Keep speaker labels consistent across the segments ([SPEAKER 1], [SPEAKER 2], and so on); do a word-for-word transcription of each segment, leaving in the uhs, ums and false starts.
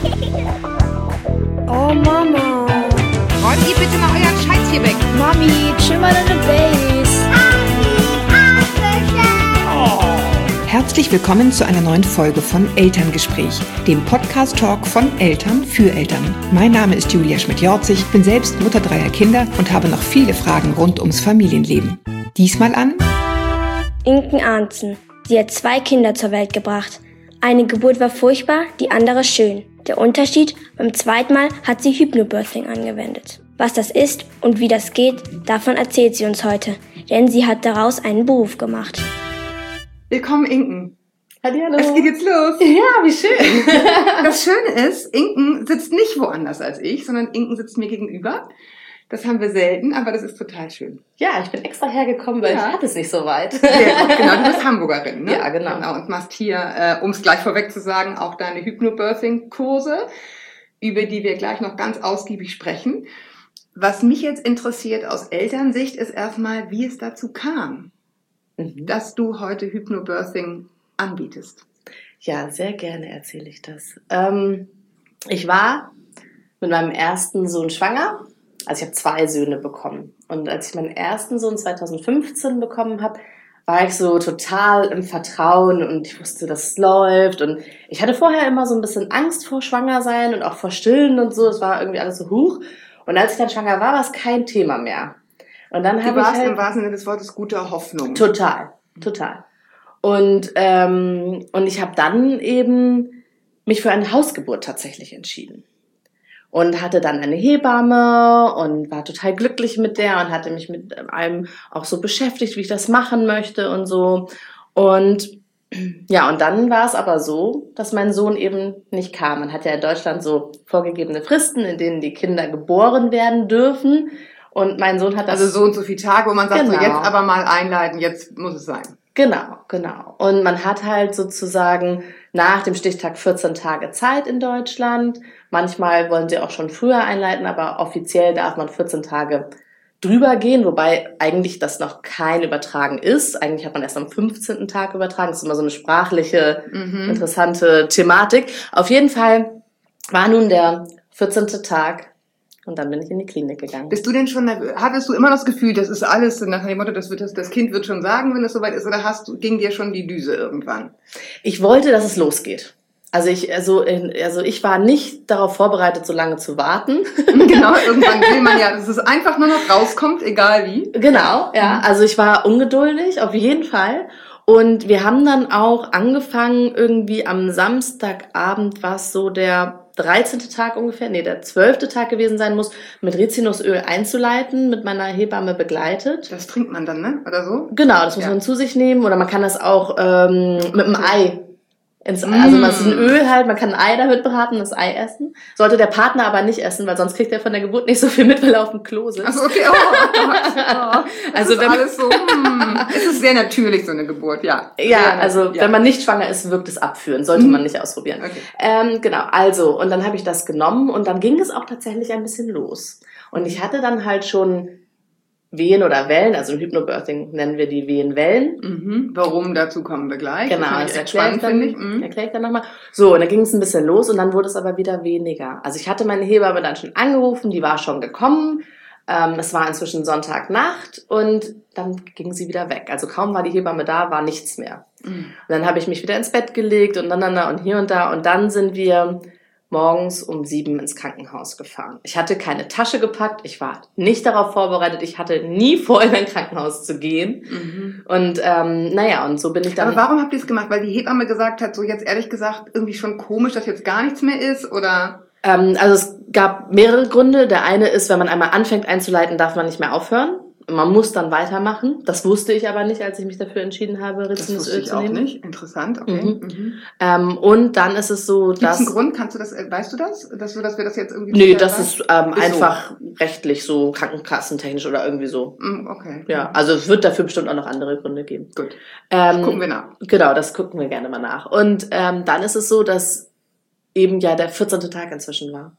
[SPEAKER 1] Oh Mama.
[SPEAKER 2] Räumt ihr bitte mal euren Scheiß hier weg.
[SPEAKER 1] Mami, chill mal deine Base.
[SPEAKER 3] Herzlich willkommen zu einer neuen Folge von Elterngespräch, dem Podcast-Talk von Eltern für Eltern. Mein Name ist Julia Schmidt-Jorzig, bin selbst Mutter dreier Kinder und habe noch viele Fragen rund ums Familienleben. Diesmal an
[SPEAKER 1] Inken Arntzen. Sie hat zwei Kinder zur Welt gebracht. Eine Geburt war furchtbar, die andere schön. Der Unterschied, beim zweiten Mal hat sie Hypnobirthing angewendet. Was das ist und wie das geht, davon erzählt sie uns heute, denn sie hat daraus einen Beruf gemacht.
[SPEAKER 4] Willkommen, Inken.
[SPEAKER 5] Hallihallo.
[SPEAKER 4] Es geht jetzt los.
[SPEAKER 5] Ja, wie schön.
[SPEAKER 4] Das Schöne ist, Inken sitzt nicht woanders als ich, sondern Inken sitzt mir gegenüber. Das haben wir selten, aber das ist total schön.
[SPEAKER 5] Ja, ich bin extra hergekommen, weil
[SPEAKER 4] Ja.
[SPEAKER 5] ich hatte es nicht so weit.
[SPEAKER 4] Sehr gut, genau, du bist Hamburgerin, ne?
[SPEAKER 5] Ja, genau.
[SPEAKER 4] genau. Und machst hier, äh, um es gleich vorweg zu sagen, auch deine Hypnobirthing-Kurse, über die wir gleich noch ganz ausgiebig sprechen. Was mich jetzt interessiert aus Elternsicht ist erstmal, wie es dazu kam,
[SPEAKER 5] Mhm.
[SPEAKER 4] dass du heute Hypnobirthing anbietest.
[SPEAKER 5] Ja, sehr gerne erzähle ich das. Ähm, ich war mit meinem ersten Sohn schwanger. Also ich habe zwei Söhne bekommen. Und als ich meinen ersten Sohn zwanzig fünfzehn bekommen habe, war ich so total im Vertrauen und ich wusste, dass es läuft. Und ich hatte vorher immer so ein bisschen Angst vor Schwangersein und auch vor Stillen und so. Es war irgendwie alles so hoch. Und als ich dann schwanger war, war es kein Thema mehr. Und dann
[SPEAKER 4] Du
[SPEAKER 5] habe ich
[SPEAKER 4] warst
[SPEAKER 5] halt
[SPEAKER 4] im wahrsten Sinne des Wortes guter Hoffnung.
[SPEAKER 5] Total, total. Und, ähm, und ich habe dann eben mich für eine Hausgeburt tatsächlich entschieden. Und hatte dann eine Hebamme und war total glücklich mit der und hatte mich mit allem auch so beschäftigt, wie ich das machen möchte und so. Und ja, und dann war es aber so, dass mein Sohn eben nicht kam. Man hat ja in Deutschland so vorgegebene Fristen, in denen die Kinder geboren werden dürfen. Und mein Sohn hat das...
[SPEAKER 4] Also so und so viele Tage, wo man sagt,
[SPEAKER 5] Genau.
[SPEAKER 4] so jetzt aber mal einleiten, jetzt muss es sein.
[SPEAKER 5] Genau, genau. Und man hat halt sozusagen nach dem Stichtag vierzehn Tage Zeit in Deutschland. Manchmal wollen sie auch schon früher einleiten, aber offiziell darf man vierzehn Tage drüber gehen, wobei eigentlich das noch kein Übertragen ist. Eigentlich hat man erst am fünfzehnten Tag übertragen. Das ist immer so eine sprachliche,
[SPEAKER 4] Mhm.
[SPEAKER 5] interessante Thematik. Auf jeden Fall war nun der vierzehnte Tag und dann bin ich in die Klinik gegangen.
[SPEAKER 4] Bist du denn schon, nervös? Hattest du immer das Gefühl, das ist alles nach dem Motto, das, wird, das, das Kind wird schon sagen, wenn es soweit ist, oder hast du, ging dir schon die Düse irgendwann?
[SPEAKER 5] Ich wollte, dass es losgeht. Also ich, also, also ich war nicht darauf vorbereitet, so lange zu warten.
[SPEAKER 4] Genau, irgendwann will man ja, dass es einfach nur noch rauskommt, egal wie.
[SPEAKER 5] Genau, ja. Also ich war ungeduldig, auf jeden Fall. Und wir haben dann auch angefangen, irgendwie am Samstagabend, was so der dreizehnte Tag ungefähr, nee, der zwölfte Tag gewesen sein muss, mit Rizinusöl einzuleiten, mit meiner Hebamme begleitet.
[SPEAKER 4] Das trinkt man dann, ne? Oder so?
[SPEAKER 5] Genau, das muss
[SPEAKER 4] Ja.
[SPEAKER 5] man zu sich nehmen oder man kann das auch ähm, mit einem Ei ins Ei. Also das ist ein Öl halt, man kann ein Ei damit braten, das Ei essen. Sollte der Partner aber nicht essen, weil sonst kriegt er von der Geburt nicht so viel mit, weil er auf dem Klo sitzt.
[SPEAKER 4] Also okay, oh Gott. Oh, das
[SPEAKER 5] Also
[SPEAKER 4] ist
[SPEAKER 5] wenn-
[SPEAKER 4] alles so, hm. Es ist sehr natürlich, so eine Geburt, ja.
[SPEAKER 5] Ja,
[SPEAKER 4] Sehr
[SPEAKER 5] also
[SPEAKER 4] natürlich, ja.
[SPEAKER 5] wenn man nicht schwanger ist, wirkt es abführend. Sollte man nicht ausprobieren.
[SPEAKER 4] Okay.
[SPEAKER 5] Ähm, genau, also, und dann habe ich das genommen und dann ging es auch tatsächlich ein bisschen los. Und ich hatte dann halt schon Wehen oder Wellen, also im Hypnobirthing nennen wir die Wehenwellen.
[SPEAKER 4] Mhm. Warum, dazu kommen wir gleich.
[SPEAKER 5] Genau,
[SPEAKER 4] das
[SPEAKER 5] das
[SPEAKER 4] finde ich echt
[SPEAKER 5] erkläre
[SPEAKER 4] spannend,
[SPEAKER 5] ich dann,
[SPEAKER 4] finde ich. Mhm.
[SPEAKER 5] erkläre ich dann nochmal. So, und dann ging es ein bisschen los und dann wurde es aber wieder weniger. Also ich hatte meine Hebamme dann schon angerufen, die war schon gekommen. Ähm, es war inzwischen Sonntagnacht und dann ging sie wieder weg. Also kaum war die Hebamme da, war nichts mehr.
[SPEAKER 4] Mhm.
[SPEAKER 5] Und dann habe ich mich wieder ins Bett gelegt und dann, dann, da und hier und da. Und dann sind wir morgens um sieben ins Krankenhaus gefahren. Ich hatte keine Tasche gepackt, ich war nicht darauf vorbereitet, ich hatte nie vor, in ein Krankenhaus zu gehen.
[SPEAKER 4] Mhm.
[SPEAKER 5] Und ähm, naja, und so bin ich dann...
[SPEAKER 4] Aber warum habt ihr es gemacht? Weil die Hebamme gesagt hat, so jetzt ehrlich gesagt, irgendwie schon komisch, dass jetzt gar nichts mehr ist, oder?
[SPEAKER 5] Ähm, also es gab mehrere Gründe. Der eine ist, wenn man einmal anfängt einzuleiten, darf man nicht mehr aufhören. Man muss dann weitermachen. Das wusste ich aber nicht, als ich mich dafür entschieden habe,
[SPEAKER 4] Das wusste
[SPEAKER 5] Rizinusöl
[SPEAKER 4] ich
[SPEAKER 5] zu
[SPEAKER 4] auch
[SPEAKER 5] nehmen.
[SPEAKER 4] nicht. Interessant, okay.
[SPEAKER 5] Mhm.
[SPEAKER 4] Mhm.
[SPEAKER 5] Ähm, und dann ist es so,
[SPEAKER 4] Gibt es
[SPEAKER 5] dass...
[SPEAKER 4] einen Grund? Kannst du das, äh, weißt du das? Dass, du, dass wir das jetzt irgendwie...
[SPEAKER 5] Nee,
[SPEAKER 4] bisher
[SPEAKER 5] das
[SPEAKER 4] sagen?
[SPEAKER 5] ist ähm,
[SPEAKER 4] Ist so.
[SPEAKER 5] einfach rechtlich so, krankenkassentechnisch oder irgendwie so.
[SPEAKER 4] Mm, Okay.
[SPEAKER 5] Ja, also es wird dafür bestimmt auch noch andere Gründe geben.
[SPEAKER 4] Gut.
[SPEAKER 5] Ähm,
[SPEAKER 4] Gucken wir nach.
[SPEAKER 5] Genau, das gucken wir gerne mal nach. Und ähm, dann ist es so, dass eben ja der vierzehnte Tag inzwischen war.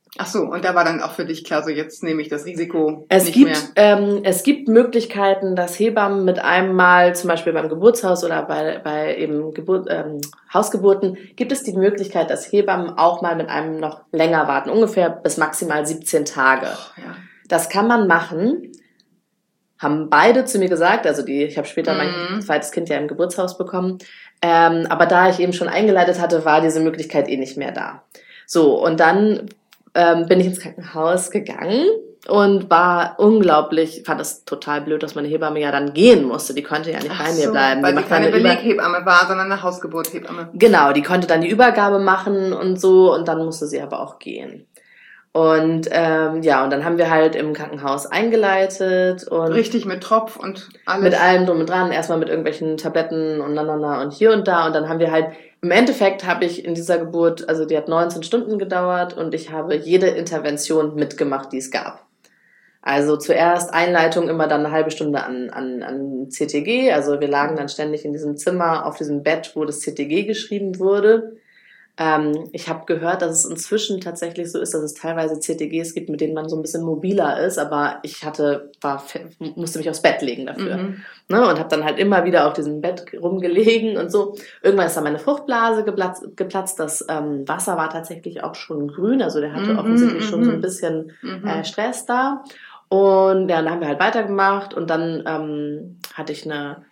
[SPEAKER 4] Ach so, und da war dann auch für dich klar, so jetzt nehme ich das Risiko
[SPEAKER 5] es
[SPEAKER 4] nicht
[SPEAKER 5] gibt,
[SPEAKER 4] mehr.
[SPEAKER 5] Ähm, es gibt Möglichkeiten, dass Hebammen mit einem Mal, zum Beispiel beim Geburtshaus oder bei, bei eben Geburt, ähm, Hausgeburten, gibt es die Möglichkeit, dass Hebammen auch mal mit einem noch länger warten, ungefähr bis maximal siebzehn Tage.
[SPEAKER 4] Oh, ja.
[SPEAKER 5] Das kann man machen, haben beide zu mir gesagt, also die, ich habe später
[SPEAKER 4] Mhm.
[SPEAKER 5] mein zweites Kind ja im Geburtshaus bekommen, ähm, aber da ich eben schon eingeleitet hatte, war diese Möglichkeit eh nicht mehr da. So, und dann ähm, bin ich ins Krankenhaus gegangen und war unglaublich, fand das total blöd, dass meine Hebamme ja dann gehen musste, die konnte ja nicht
[SPEAKER 4] Ach
[SPEAKER 5] bei mir
[SPEAKER 4] so,
[SPEAKER 5] bleiben.
[SPEAKER 4] weil
[SPEAKER 5] Die
[SPEAKER 4] sie
[SPEAKER 5] macht dann
[SPEAKER 4] keine
[SPEAKER 5] eine Über-
[SPEAKER 4] Beleghebamme war, sondern eine Hausgeburthebamme.
[SPEAKER 5] Genau, die konnte dann die Übergabe machen und so und dann musste sie aber auch gehen. Und ähm, ja, und dann haben wir halt im Krankenhaus eingeleitet und
[SPEAKER 4] Richtig mit Tropf und alles.
[SPEAKER 5] mit allem drum und dran, erstmal mit irgendwelchen Tabletten und na, na, na und hier und da und dann haben wir halt, im Endeffekt habe ich in dieser Geburt, also die hat neunzehn Stunden gedauert und ich habe jede Intervention mitgemacht, die es gab. Also zuerst Einleitung immer dann eine halbe Stunde an, an, an C T G, also wir lagen dann ständig in diesem Zimmer auf diesem Bett, wo das C T G geschrieben wurde. Ähm, ich habe gehört, dass es inzwischen tatsächlich so ist, dass es teilweise C T Gs gibt, mit denen man so ein bisschen mobiler ist, aber ich hatte, war, musste mich aufs Bett legen dafür.
[SPEAKER 4] Mhm.
[SPEAKER 5] Ne, und habe dann halt immer wieder auf diesem Bett rumgelegen und so. Irgendwann ist dann meine Fruchtblase geplatzt. geplatzt. Das ähm, Wasser war tatsächlich auch schon grün, also der hatte
[SPEAKER 4] Mhm,
[SPEAKER 5] offensichtlich schon so ein
[SPEAKER 4] mhm.
[SPEAKER 5] bisschen
[SPEAKER 4] Mhm.
[SPEAKER 5] äh, Stress da. Und ja, dann haben wir halt weitergemacht und dann ähm, hatte ich eine,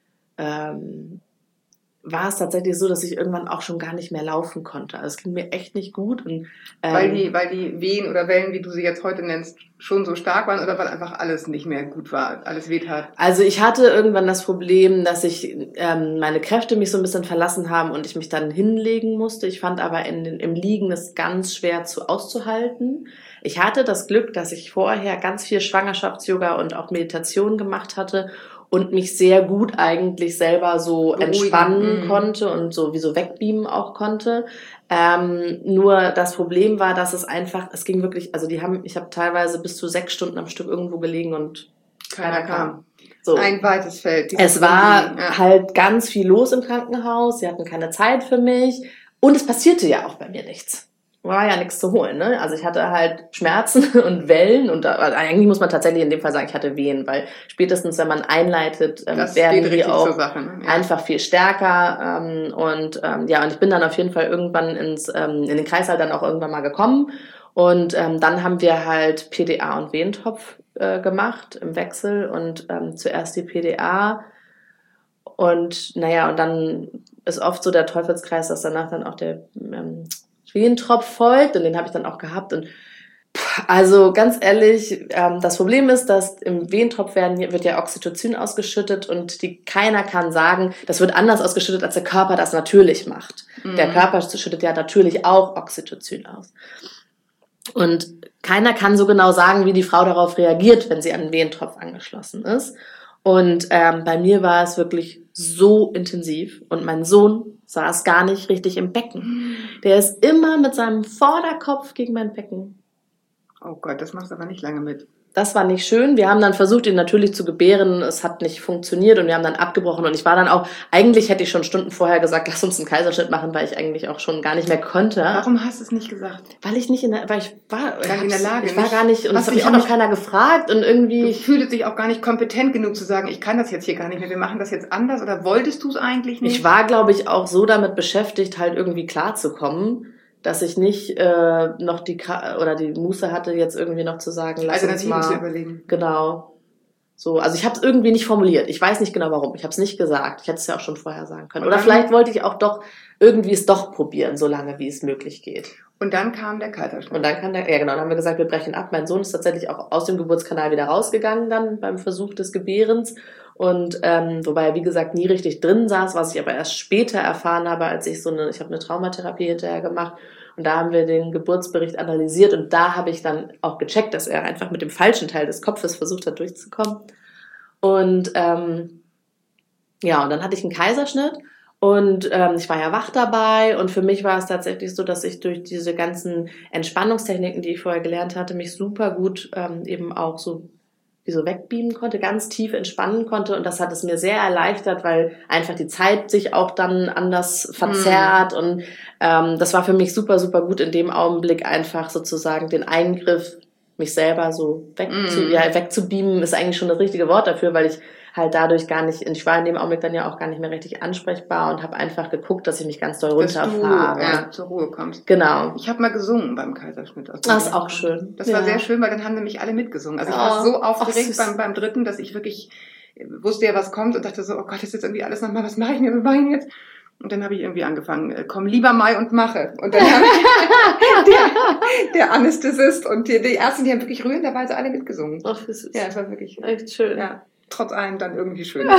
[SPEAKER 5] ähm, war es tatsächlich so, dass ich irgendwann auch schon gar nicht mehr laufen konnte. Also es ging mir echt nicht gut. Und, ähm,
[SPEAKER 4] Weil die, weil die Wehen oder Wellen, wie du sie jetzt heute nennst, schon so stark waren oder weil einfach alles nicht mehr gut war, alles wehtat?
[SPEAKER 5] Also ich hatte irgendwann das Problem, dass ich ähm, meine Kräfte mich so ein bisschen verlassen haben und ich mich dann hinlegen musste. Ich fand aber in, im Liegen das ganz schwer zu auszuhalten. Ich hatte das Glück, dass ich vorher ganz viel Schwangerschafts-Yoga und auch Meditation gemacht hatte und mich sehr gut eigentlich selber so
[SPEAKER 4] Beruhigen.
[SPEAKER 5] entspannen
[SPEAKER 4] Mhm.
[SPEAKER 5] konnte und so wie so wegbeamen auch konnte. Ähm, nur das Problem war, dass es einfach, es ging wirklich, also die haben, ich habe teilweise bis zu sechs Stunden am Stück irgendwo gelegen und keiner kam. So.
[SPEAKER 4] Ein weites Feld. dieses
[SPEAKER 5] Es war
[SPEAKER 4] Rumliegen, ja.
[SPEAKER 5] halt ganz viel los im Krankenhaus, sie hatten keine Zeit für mich und es passierte ja auch bei mir nichts. War ja nichts zu holen, ne? Also ich hatte halt Schmerzen und Wellen und da, eigentlich muss man tatsächlich in dem Fall sagen, ich hatte Wehen, weil spätestens, wenn man einleitet, ähm,
[SPEAKER 4] Das
[SPEAKER 5] werden
[SPEAKER 4] geht
[SPEAKER 5] die
[SPEAKER 4] richtig
[SPEAKER 5] auch
[SPEAKER 4] zur Sache, ne? Ja.
[SPEAKER 5] einfach viel stärker ähm, und ähm, ja, und ich bin dann auf jeden Fall irgendwann ins ähm, in den Kreißsaal dann auch irgendwann mal gekommen und ähm, dann haben wir halt P D A und Wehentopf äh, gemacht im Wechsel und ähm, zuerst die P D A und naja, und dann ist oft so der Teufelskreis, dass danach dann auch der ähm, Wehentropf folgt und den habe ich dann auch gehabt und pff, also ganz ehrlich, ähm, das Problem ist, dass im Wehentropf werden, wird ja Oxytocin ausgeschüttet und die, keiner kann sagen, das wird anders ausgeschüttet, als der Körper das natürlich macht.
[SPEAKER 4] Mhm.
[SPEAKER 5] Der Körper schüttet ja natürlich auch Oxytocin aus. Und keiner kann so genau sagen, wie die Frau darauf reagiert, wenn sie an den Wehentropf angeschlossen ist. Und ähm, bei mir war es wirklich so intensiv und mein Sohn saß gar nicht richtig im Becken. Der ist immer mit seinem Vorderkopf gegen mein Becken.
[SPEAKER 4] Oh Gott, das machst du aber nicht lange mit.
[SPEAKER 5] Das war nicht schön. Wir haben dann versucht, ihn natürlich zu gebären. Es hat nicht funktioniert und wir haben dann abgebrochen. Und ich war dann auch, eigentlich hätte ich schon Stunden vorher gesagt, lass uns einen Kaiserschnitt machen, weil ich eigentlich auch schon gar nicht mehr konnte.
[SPEAKER 4] Warum hast du es nicht gesagt?
[SPEAKER 5] Weil ich nicht in der, weil ich war,
[SPEAKER 4] Gar nicht in der Lage,
[SPEAKER 5] ich war
[SPEAKER 4] nicht-
[SPEAKER 5] gar nicht, und
[SPEAKER 4] Was,
[SPEAKER 5] es hat
[SPEAKER 4] ich
[SPEAKER 5] mich auch
[SPEAKER 4] hab
[SPEAKER 5] noch
[SPEAKER 4] mich-
[SPEAKER 5] keiner gefragt und
[SPEAKER 4] Du
[SPEAKER 5] irgendwie,
[SPEAKER 4] fühltest dich auch gar nicht kompetent genug zu sagen, ich kann das jetzt hier gar nicht mehr, wir machen das jetzt anders oder wolltest du es eigentlich nicht?
[SPEAKER 5] ich war, glaube ich, auch so damit beschäftigt, halt irgendwie klarzukommen, dass ich nicht äh, noch die Ka- oder die Muße hatte, jetzt irgendwie noch zu sagen, lass uns
[SPEAKER 4] Alternativen zu
[SPEAKER 5] mal.
[SPEAKER 4] überlegen.
[SPEAKER 5] Genau. So, also ich habe es irgendwie nicht formuliert. Ich weiß nicht genau warum. Ich habe es nicht gesagt. Ich hätte es ja auch schon vorher sagen können.
[SPEAKER 4] Und
[SPEAKER 5] Oder
[SPEAKER 4] dann-
[SPEAKER 5] vielleicht wollte ich auch doch irgendwie es doch probieren, so lange wie es möglich geht.
[SPEAKER 4] Und dann kam der Kaiserschnitt.
[SPEAKER 5] Und dann kann der, ja genau, dann haben wir gesagt, wir brechen ab. Mein Sohn ist tatsächlich auch aus dem Geburtskanal wieder rausgegangen dann beim Versuch des Gebärens. Und ähm, wobei er, wie gesagt, nie richtig drin saß, was ich aber erst später erfahren habe, als ich so eine, ich habe eine Traumatherapie hinterher gemacht. Und da haben wir den Geburtsbericht analysiert und da habe ich dann auch gecheckt, dass er einfach mit dem falschen Teil des Kopfes versucht hat, durchzukommen. Und ähm, ja, und dann hatte ich einen Kaiserschnitt und ähm, ich war ja wach dabei und für mich war es tatsächlich so, dass ich durch diese ganzen Entspannungstechniken, die ich vorher gelernt hatte, mich super gut ähm, eben auch so wie so wegbeamen konnte, ganz tief entspannen konnte. Und das hat es mir sehr erleichtert, weil einfach die Zeit sich auch dann anders verzerrt. Mm. Und ähm, das war für mich super, super gut in dem Augenblick einfach sozusagen den Eingriff, mich selber so wegzu, mm. ja, wegzubeamen, ist eigentlich schon das richtige Wort dafür, weil ich halt dadurch gar nicht, ich war in dem Augenblick dann ja auch gar nicht mehr richtig ansprechbar und habe einfach geguckt, dass ich mich ganz doll runterfahre.
[SPEAKER 4] Dass du ja, zur Ruhe kommst.
[SPEAKER 5] Genau.
[SPEAKER 4] Ich habe mal gesungen beim Kaiserschnitt.
[SPEAKER 5] Das ist auch schön.
[SPEAKER 4] Das
[SPEAKER 5] ja.
[SPEAKER 4] war sehr schön, weil dann haben nämlich alle mitgesungen. Also ich war oh, so aufgeregt beim, beim dritten, dass ich wirklich wusste ja, was kommt und dachte so, oh Gott, das ist jetzt irgendwie alles nochmal, was mache ich denn, was mache ich denn jetzt? Und dann habe ich irgendwie angefangen, komm lieber Mai und mache. Und dann habe ich der, der Anästhesist und die, die Ärzte, die haben wirklich rührenderweise alle mitgesungen.
[SPEAKER 5] Ach, das ist
[SPEAKER 4] ja, es war wirklich
[SPEAKER 5] echt schön.
[SPEAKER 4] Ja. Trotz allem dann irgendwie schön.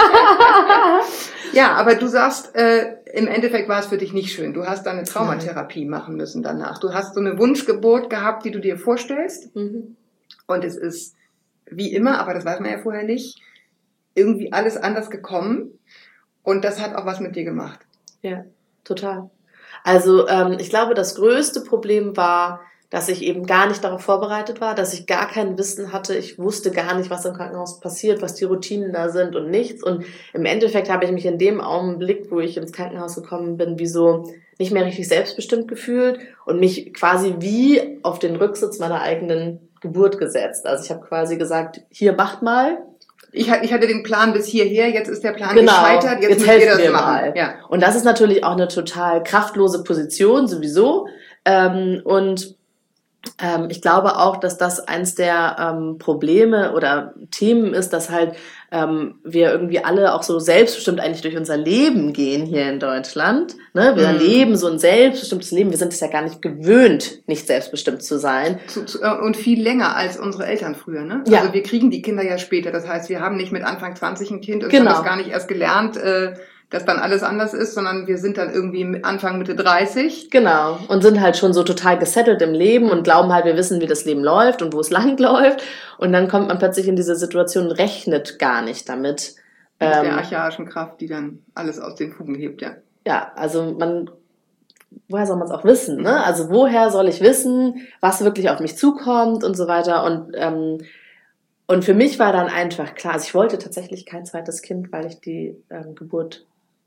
[SPEAKER 4] Ja, aber du sagst, äh, im Endeffekt war es für dich nicht schön. Du hast dann eine Traumatherapie Nein. machen müssen danach. Du hast so eine Wunschgeburt gehabt, die du dir vorstellst. Mhm. Und es ist wie immer, aber das weiß man ja vorher nicht, irgendwie alles anders gekommen. Und das hat auch was mit dir gemacht.
[SPEAKER 5] Ja, total. Also ähm, ich glaube, das größte Problem war, dass ich eben gar nicht darauf vorbereitet war, dass ich gar kein Wissen hatte. Ich wusste gar nicht, was im Krankenhaus passiert, was die Routinen da sind und nichts. Und im Endeffekt habe ich mich in dem Augenblick, wo ich ins Krankenhaus gekommen bin, wie so nicht mehr richtig selbstbestimmt gefühlt und mich quasi wie auf den Rücksitz meiner eigenen Geburt gesetzt. Also ich habe quasi gesagt, hier macht mal.
[SPEAKER 4] Ich hatte den Plan bis hierher, jetzt ist der Plan
[SPEAKER 5] genau,
[SPEAKER 4] gescheitert, jetzt,
[SPEAKER 5] jetzt
[SPEAKER 4] müsst ihr das
[SPEAKER 5] mir
[SPEAKER 4] machen.
[SPEAKER 5] Mal.
[SPEAKER 4] Ja.
[SPEAKER 5] Und das ist natürlich auch eine total kraftlose Position sowieso. Ähm, und Ähm, ich glaube auch, dass das eins der ähm, Probleme oder Themen ist, dass halt ähm, wir irgendwie alle auch so selbstbestimmt eigentlich durch unser Leben gehen hier in Deutschland. Ne? Wir mm. leben so ein selbstbestimmtes Leben. Wir sind es ja gar nicht gewöhnt, nicht selbstbestimmt zu sein.
[SPEAKER 4] Zu, zu, und viel länger als unsere Eltern früher. Ne?
[SPEAKER 5] Ja.
[SPEAKER 4] Also wir kriegen die Kinder ja später. Das heißt, wir haben nicht mit Anfang zwanzig ein Kind und
[SPEAKER 5] genau.
[SPEAKER 4] haben das gar nicht erst gelernt, äh, dass dann alles anders ist, sondern wir sind dann irgendwie Anfang, Mitte dreißig.
[SPEAKER 5] Genau. Und sind halt schon so total gesettelt im Leben und glauben halt, wir wissen, wie das Leben läuft und wo es lang läuft. Und dann kommt man plötzlich in diese Situation und rechnet gar nicht damit.
[SPEAKER 4] Mit ähm, der archaischen Kraft, die dann alles aus den Fugen hebt, ja.
[SPEAKER 5] Ja, also man, woher soll man es auch wissen, ne? Also woher soll ich wissen, was wirklich auf mich zukommt und so weiter. Und, ähm, und für mich war dann einfach klar, also ich wollte tatsächlich kein zweites Kind, weil ich die ähm, Geburt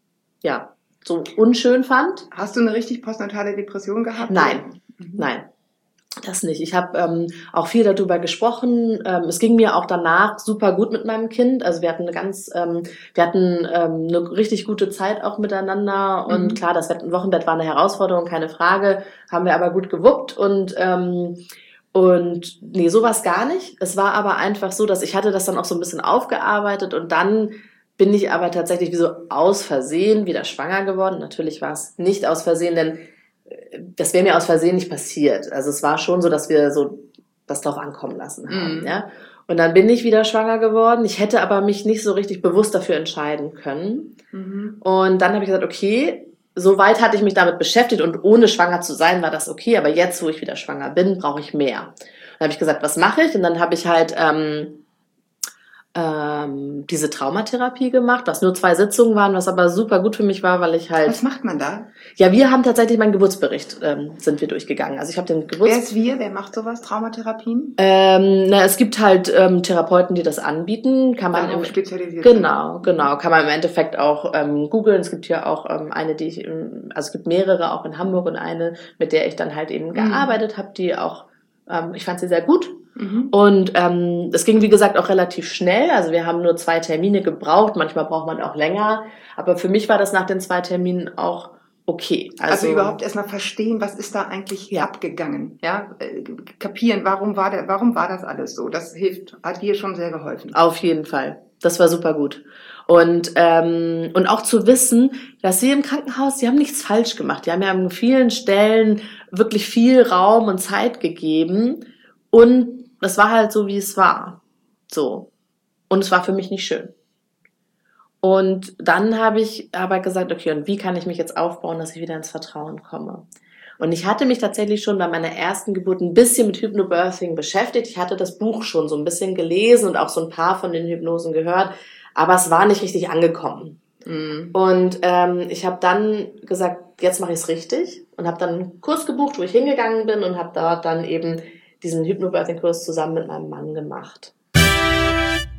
[SPEAKER 5] ja, so unschön fand.
[SPEAKER 4] Hast du eine richtig postnatale Depression gehabt?
[SPEAKER 5] Nein, mhm. nein, das nicht. Ich habe ähm, auch viel darüber gesprochen. Ähm, es ging mir auch danach super gut mit meinem Kind. Also wir hatten eine ganz, ähm, wir hatten ähm, eine richtig gute Zeit auch miteinander. Und mhm. klar, das Wochenbett war eine Herausforderung, keine Frage. Haben wir aber gut gewuppt und ähm, und nee, sowas gar nicht. Es war aber einfach so, dass ich hatte das dann auch so ein bisschen aufgearbeitet und dann bin ich aber tatsächlich wie so aus Versehen wieder schwanger geworden. Natürlich war es nicht aus Versehen, denn das wäre mir aus Versehen nicht passiert. Also es war schon so, dass wir so das drauf ankommen lassen haben. Mm. Ja? Und dann bin ich wieder schwanger geworden. Ich hätte aber mich nicht so richtig bewusst dafür entscheiden können. Mhm. Und dann habe ich gesagt, okay, soweit hatte ich mich damit beschäftigt und ohne schwanger zu sein war das okay. Aber jetzt, wo ich wieder schwanger bin, brauche ich mehr. Dann habe ich gesagt, was mache ich? Und dann habe ich halt ähm, ähm, diese Traumatherapie gemacht, was nur zwei Sitzungen waren, was aber super gut für mich war, weil ich halt...
[SPEAKER 4] Was macht man da?
[SPEAKER 5] Ja, wir haben tatsächlich meinen Geburtsbericht, ähm, sind wir durchgegangen. Also ich habe den Geburts...
[SPEAKER 4] Wer ist wir? Wer macht sowas? Traumatherapien?
[SPEAKER 5] Ähm, na, es gibt halt ähm, Therapeuten, die das anbieten. Kann man
[SPEAKER 4] im, spezialisiert.
[SPEAKER 5] Genau, genau. Kann man im Endeffekt auch ähm, googeln. Es gibt ja auch ähm, eine, die ich... Ähm, also es gibt mehrere, auch in Hamburg und eine, mit der ich dann halt eben mhm. gearbeitet habe, die auch... Ähm, ich fand sie sehr gut. Mhm. Und ähm, es ging, wie gesagt, auch relativ schnell. Also wir haben nur zwei Termine gebraucht. Manchmal braucht man auch länger. Aber für mich war das nach den zwei Terminen auch okay.
[SPEAKER 4] Also, also überhaupt erstmal verstehen, was ist da eigentlich ja. abgegangen. Ja, kapieren, warum war der, warum war das alles so? Das hilft, hat dir schon sehr geholfen.
[SPEAKER 5] Auf jeden Fall. Das war super gut. Und ähm, und auch zu wissen, dass sie im Krankenhaus, sie haben nichts falsch gemacht. Die haben ja an vielen Stellen wirklich viel Raum und Zeit gegeben. Und das war halt so, wie es war. So. Und es war für mich nicht schön. Und dann habe ich aber gesagt, okay, und wie kann ich mich jetzt aufbauen, dass ich wieder ins Vertrauen komme? Und ich hatte mich tatsächlich schon bei meiner ersten Geburt ein bisschen mit Hypnobirthing beschäftigt. Ich hatte das Buch schon so ein bisschen gelesen und auch so ein paar von den Hypnosen gehört, aber es war nicht richtig angekommen. Mhm. Und ähm, ich habe dann gesagt, jetzt mache ich es richtig und habe dann einen Kurs gebucht, wo ich hingegangen bin und habe dort dann eben diesen Hypnobirthing-Kurs zusammen mit meinem Mann gemacht.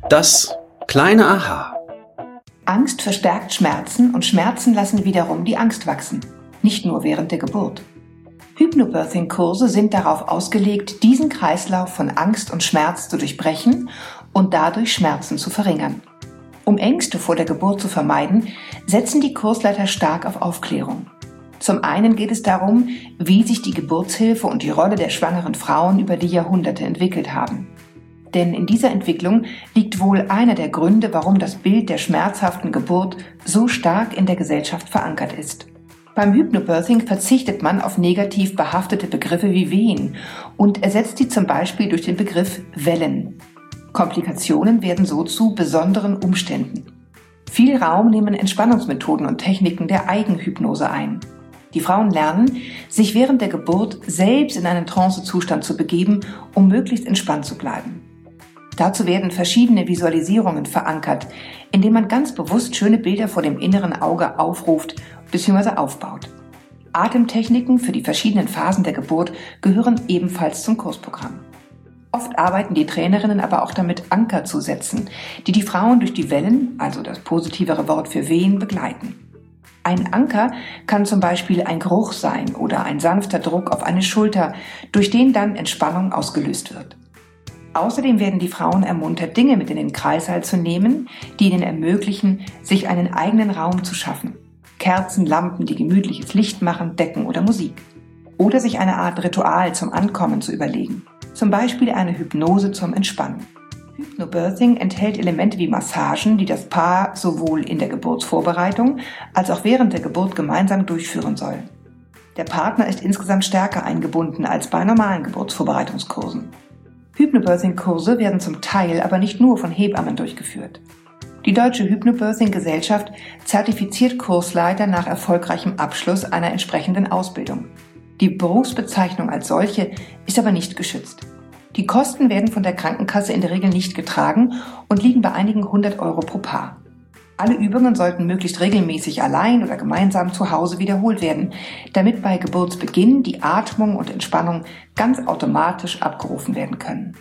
[SPEAKER 6] Das kleine Aha.
[SPEAKER 3] Angst verstärkt Schmerzen und Schmerzen lassen wiederum die Angst wachsen. Nicht nur während der Geburt. Hypnobirthing-Kurse sind darauf ausgelegt, diesen Kreislauf von Angst und Schmerz zu durchbrechen und dadurch Schmerzen zu verringern. Um Ängste vor der Geburt zu vermeiden, setzen die Kursleiter stark auf Aufklärung. Zum einen geht es darum, wie sich die Geburtshilfe und die Rolle der schwangeren Frauen über die Jahrhunderte entwickelt haben. Denn in dieser Entwicklung liegt wohl einer der Gründe, warum das Bild der schmerzhaften Geburt so stark in der Gesellschaft verankert ist. Beim Hypnobirthing verzichtet man auf negativ behaftete Begriffe wie Wehen und ersetzt sie zum Beispiel durch den Begriff Wellen. Komplikationen werden so zu besonderen Umständen. Viel Raum nehmen Entspannungsmethoden und Techniken der Eigenhypnose ein. Die Frauen lernen, sich während der Geburt selbst in einen Trancezustand zu begeben, um möglichst entspannt zu bleiben. Dazu werden verschiedene Visualisierungen verankert, indem man ganz bewusst schöne Bilder vor dem inneren Auge aufruft bzw. aufbaut. Atemtechniken für die verschiedenen Phasen der Geburt gehören ebenfalls zum Kursprogramm. Oft arbeiten die Trainerinnen aber auch damit, Anker zu setzen, die die Frauen durch die Wellen, also das positivere Wort für Wehen, begleiten. Ein Anker kann zum Beispiel ein Geruch sein oder ein sanfter Druck auf eine Schulter, durch den dann Entspannung ausgelöst wird. Außerdem werden die Frauen ermuntert, Dinge mit in den Kreißsaal zu nehmen, die ihnen ermöglichen, sich einen eigenen Raum zu schaffen. Kerzen, Lampen, die gemütliches Licht machen, Decken oder Musik. Oder sich eine Art Ritual zum Ankommen zu überlegen. Zum Beispiel eine Hypnose zum Entspannen. Hypnobirthing enthält Elemente wie Massagen, die das Paar sowohl in der Geburtsvorbereitung als auch während der Geburt gemeinsam durchführen soll. Der Partner ist insgesamt stärker eingebunden als bei normalen Geburtsvorbereitungskursen. Hypnobirthing-Kurse werden zum Teil aber nicht nur von Hebammen durchgeführt. Die Deutsche Hypnobirthing-Gesellschaft zertifiziert Kursleiter nach erfolgreichem Abschluss einer entsprechenden Ausbildung. Die Berufsbezeichnung als solche ist aber nicht geschützt. Die Kosten werden von der Krankenkasse in der Regel nicht getragen und liegen bei einigen hundert Euro pro Paar. Alle Übungen sollten möglichst regelmäßig allein oder gemeinsam zu Hause wiederholt werden, damit bei Geburtsbeginn die Atmung und Entspannung ganz automatisch abgerufen werden können.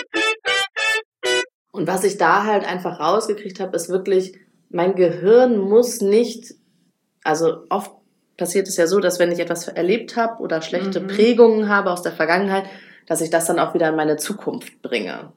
[SPEAKER 5] Und was ich da halt einfach rausgekriegt habe, ist wirklich, mein Gehirn muss nicht, also oft passiert es ja so, dass wenn ich etwas erlebt habe oder schlechte mhm. Prägungen habe aus der Vergangenheit, dass ich das dann auch wieder in meine Zukunft bringe.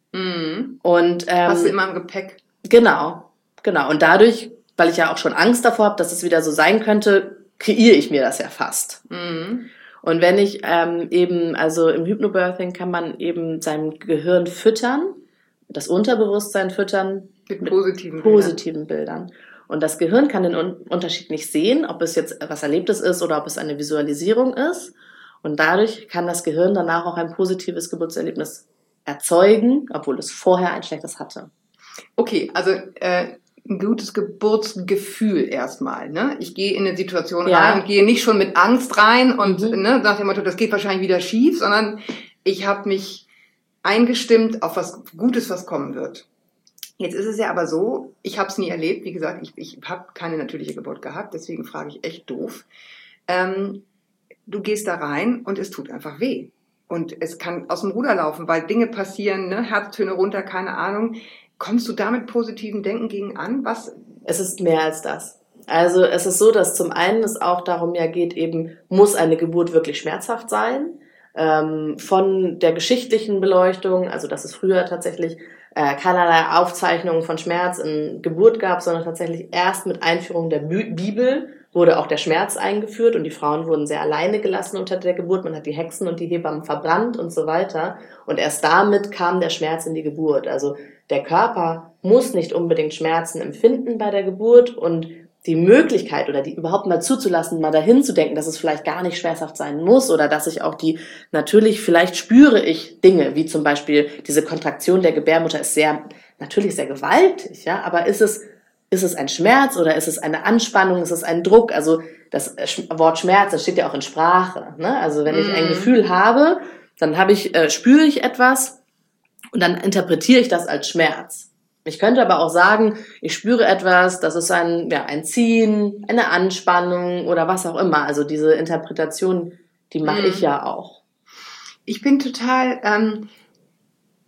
[SPEAKER 4] Mhm.
[SPEAKER 5] Und ähm,
[SPEAKER 4] hast du immer im Gepäck.
[SPEAKER 5] Genau. Genau, und dadurch, weil ich ja auch schon Angst davor habe, dass es wieder so sein könnte, kreiere ich mir das ja fast.
[SPEAKER 4] Mhm.
[SPEAKER 5] Und wenn ich ähm, eben, also im Hypnobirthing kann man eben sein Gehirn füttern, das Unterbewusstsein füttern
[SPEAKER 4] mit positiven,
[SPEAKER 5] positiven Bildern. Bildern. Und das Gehirn kann den Un- Unterschied nicht sehen, ob es jetzt was Erlebtes ist oder ob es eine Visualisierung ist. Und dadurch kann das Gehirn danach auch ein positives Geburtserlebnis erzeugen, obwohl es vorher ein schlechtes hatte.
[SPEAKER 4] Okay, also äh, ein gutes Geburtsgefühl erstmal. Ne? Ich gehe in eine Situation
[SPEAKER 5] ja.
[SPEAKER 4] rein und gehe nicht schon mit Angst rein und
[SPEAKER 5] mhm.
[SPEAKER 4] ne, nach dem Motto, das geht wahrscheinlich wieder schief, sondern ich habe mich eingestimmt auf was Gutes, was kommen wird. Jetzt ist es ja aber so, ich habe es nie erlebt. Wie gesagt, ich, ich habe keine natürliche Geburt gehabt, deswegen frage ich echt doof. Ähm, du gehst da rein und es tut einfach weh. Und es kann aus dem Ruder laufen, weil Dinge passieren, ne? Herztöne runter, keine Ahnung. Kommst du da mit positivem Denken gegen an? Was?
[SPEAKER 5] Es ist mehr als das. Also es ist so, dass zum einen es auch darum ja geht, eben muss eine Geburt wirklich schmerzhaft sein. Ähm, von der geschichtlichen Beleuchtung, also dass es früher tatsächlich äh, keinerlei Aufzeichnungen von Schmerz in Geburt gab, sondern tatsächlich erst mit Einführung der Bi- Bibel wurde auch der Schmerz eingeführt und die Frauen wurden sehr alleine gelassen unter der Geburt. Man hat die Hexen und die Hebammen verbrannt und so weiter. Und erst damit kam der Schmerz in die Geburt. Also der Körper muss nicht unbedingt Schmerzen empfinden bei der Geburt und die Möglichkeit oder die überhaupt mal zuzulassen, mal dahin zu denken, dass es vielleicht gar nicht schmerzhaft sein muss oder dass ich auch die, natürlich, vielleicht spüre ich Dinge, wie zum Beispiel diese Kontraktion der Gebärmutter ist sehr, natürlich sehr gewaltig, ja, aber ist es, ist es ein Schmerz oder ist es eine Anspannung, ist es ein Druck? Also das Wort Schmerz, das steht ja auch in Sprache, ne? Also wenn ich ein Gefühl habe, dann habe ich, äh, spüre ich etwas und dann interpretiere ich das als Schmerz. Ich könnte aber auch sagen, ich spüre etwas, das ist ein, ja, ein Ziehen, eine Anspannung oder was auch immer. Also diese Interpretation, die mache mm. ich ja auch.
[SPEAKER 4] Ich bin total, ähm,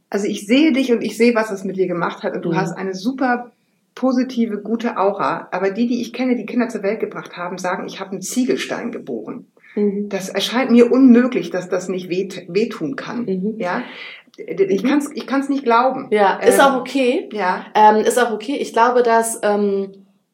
[SPEAKER 4] Also ich sehe dich und ich sehe, was es mit dir gemacht hat und du
[SPEAKER 5] Mhm.
[SPEAKER 4] hast eine super positive, gute Aura. Aber die, die ich kenne, die Kinder zur Welt gebracht haben, sagen, ich habe einen Ziegelstein geboren.
[SPEAKER 5] Mhm.
[SPEAKER 4] Das erscheint mir unmöglich, dass das nicht weht, wehtun kann.
[SPEAKER 5] Mhm.
[SPEAKER 4] Ja, ich kann es ich kann's nicht glauben.
[SPEAKER 5] Ja, ist
[SPEAKER 4] Ähm,
[SPEAKER 5] auch okay.
[SPEAKER 4] Ja.
[SPEAKER 5] Ähm, ist auch okay. Ich glaube, dass ähm,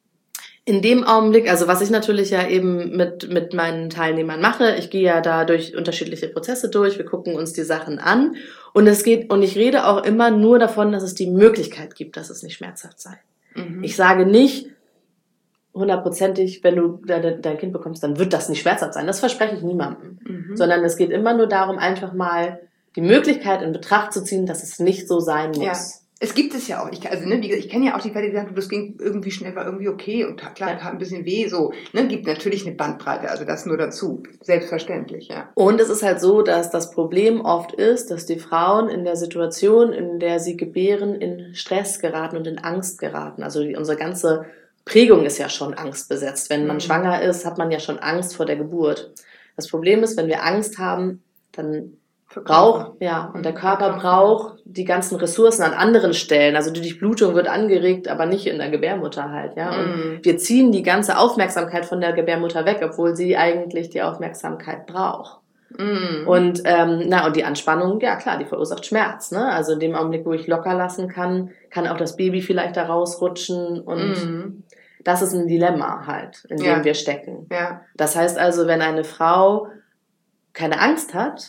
[SPEAKER 5] in dem Augenblick, also was ich natürlich ja eben mit mit meinen Teilnehmern mache, ich gehe ja da durch unterschiedliche Prozesse durch, wir gucken uns die Sachen an und es geht und ich rede auch immer nur davon, dass es die Möglichkeit gibt, dass es nicht schmerzhaft sei.
[SPEAKER 4] Mhm.
[SPEAKER 5] Ich sage nicht hundertprozentig, wenn du dein, dein Kind bekommst, dann wird das nicht schmerzhaft sein. Das verspreche ich niemandem.
[SPEAKER 4] Mhm.
[SPEAKER 5] Sondern es geht immer nur darum, einfach mal die Möglichkeit in Betracht zu ziehen, dass es nicht so sein muss.
[SPEAKER 4] Ja. Es gibt es ja auch. Ich, also, ne, wie gesagt, ich kenne ja auch die Fälle, die sagen, das ging irgendwie schnell, war irgendwie okay und klar,
[SPEAKER 5] Ja.
[SPEAKER 4] tat ein bisschen weh, so. Ne, gibt natürlich eine Bandbreite, also das nur dazu. Selbstverständlich, ja.
[SPEAKER 5] Und es ist halt so, dass das Problem oft ist, dass die Frauen in der Situation, in der sie gebären, in Stress geraten und in Angst geraten. Also die, unsere ganze Prägung ist ja schon angstbesetzt. Wenn man
[SPEAKER 4] Mhm.
[SPEAKER 5] schwanger ist, hat man ja schon Angst vor der Geburt. Das Problem ist, wenn wir Angst haben, dann braucht, ja, und der Körper braucht die ganzen Ressourcen an anderen Stellen. Also die Durchblutung wird angeregt, aber nicht in der Gebärmutter halt, ja. Und
[SPEAKER 4] Mhm.
[SPEAKER 5] wir ziehen die ganze Aufmerksamkeit von der Gebärmutter weg, obwohl sie eigentlich die Aufmerksamkeit braucht.
[SPEAKER 4] Mhm.
[SPEAKER 5] Und ähm, na und die Anspannung, ja klar, die verursacht Schmerz, ne? Also in dem Augenblick, wo ich locker lassen kann, kann auch das Baby vielleicht da rausrutschen und
[SPEAKER 4] Mhm.
[SPEAKER 5] das ist ein Dilemma halt, in dem
[SPEAKER 4] Ja.
[SPEAKER 5] wir stecken.
[SPEAKER 4] Ja.
[SPEAKER 5] Das heißt also, wenn eine Frau keine Angst hat,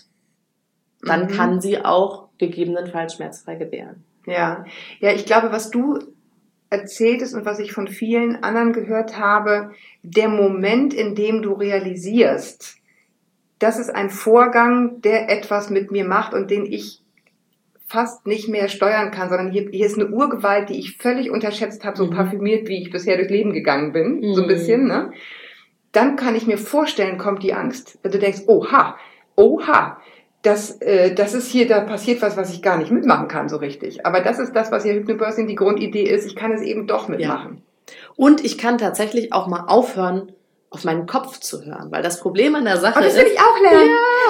[SPEAKER 5] dann
[SPEAKER 4] Mhm.
[SPEAKER 5] kann sie auch gegebenenfalls schmerzfrei gebären.
[SPEAKER 4] Ja, ja, ich glaube, was du erzähltest und was ich von vielen anderen gehört habe, der Moment, in dem du realisierst, das ist ein Vorgang, der etwas mit mir macht und den ich fast nicht mehr steuern kann, sondern hier, hier ist eine Urgewalt, die ich völlig unterschätzt habe, so
[SPEAKER 5] Mhm.
[SPEAKER 4] parfümiert, wie ich bisher durchs Leben gegangen bin, so ein
[SPEAKER 5] Mhm.
[SPEAKER 4] bisschen, ne? Dann kann ich mir vorstellen, kommt die Angst. Wenn du denkst, oha, oha, das, äh, das ist hier, da passiert was, was ich gar nicht mitmachen kann so richtig. Aber das ist das, was hier Hypnobirthing die Grundidee ist. Ich kann es eben doch mitmachen.
[SPEAKER 5] Und ich kann tatsächlich auch mal aufhören, auf meinen Kopf zu hören, weil das Problem an der Sache
[SPEAKER 4] Oh, das
[SPEAKER 5] ist,
[SPEAKER 4] will ich auch lernen.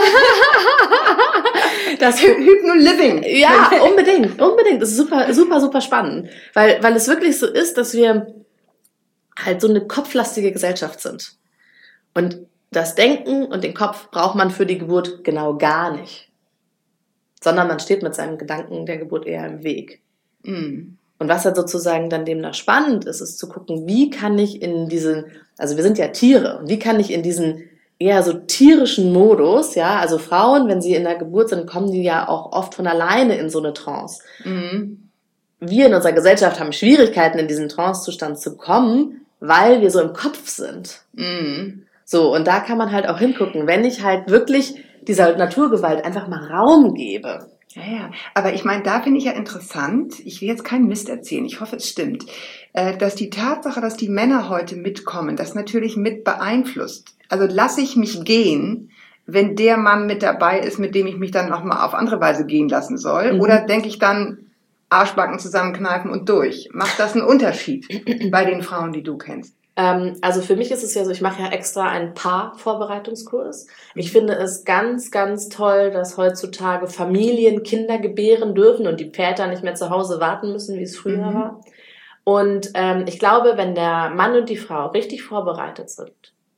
[SPEAKER 5] das
[SPEAKER 4] Hy- Hypno-Living.
[SPEAKER 5] ja, unbedingt, unbedingt. Das ist super, super, super spannend. Weil, weil es wirklich so ist, dass wir halt so eine kopflastige Gesellschaft sind. Und das Denken und den Kopf braucht man für die Geburt genau gar nicht. Sondern man steht mit seinem Gedanken der Geburt eher im Weg.
[SPEAKER 4] Mhm.
[SPEAKER 5] Und was halt sozusagen dann demnach spannend ist, ist zu gucken, wie kann ich in diesen, also wir sind ja Tiere, wie kann ich in diesen eher so tierischen Modus, ja, also Frauen, wenn sie in der Geburt sind, kommen die ja auch oft von alleine in so eine Trance.
[SPEAKER 4] Mhm.
[SPEAKER 5] Wir in unserer Gesellschaft haben Schwierigkeiten, in diesen Trance-Zustand zu kommen, weil wir so im Kopf sind.
[SPEAKER 4] Mhm.
[SPEAKER 5] So, und da kann man halt auch hingucken, wenn ich halt wirklich dieser Naturgewalt einfach mal Raum gebe.
[SPEAKER 4] Ja, ja. Aber ich meine, da finde ich ja interessant, ich will jetzt keinen Mist erzählen, ich hoffe, es stimmt, äh, dass die Tatsache, dass die Männer heute mitkommen, das natürlich mit beeinflusst. Also lasse ich mich gehen, wenn der Mann mit dabei ist, mit dem ich mich dann nochmal auf andere Weise gehen lassen soll?
[SPEAKER 5] Mhm.
[SPEAKER 4] Oder denke ich dann, Arschbacken zusammenkneifen und durch? Macht das einen Unterschied bei den Frauen, die du kennst?
[SPEAKER 5] Ähm, also für mich ist es ja so, ich mache ja extra einen Paar-Vorbereitungskurs. Ich finde es ganz, ganz toll, dass heutzutage Familien Kinder gebären dürfen und die Väter nicht mehr zu Hause warten müssen, wie es früher
[SPEAKER 4] Mhm.
[SPEAKER 5] war. Und ähm, ich glaube, wenn der Mann und die Frau richtig vorbereitet sind,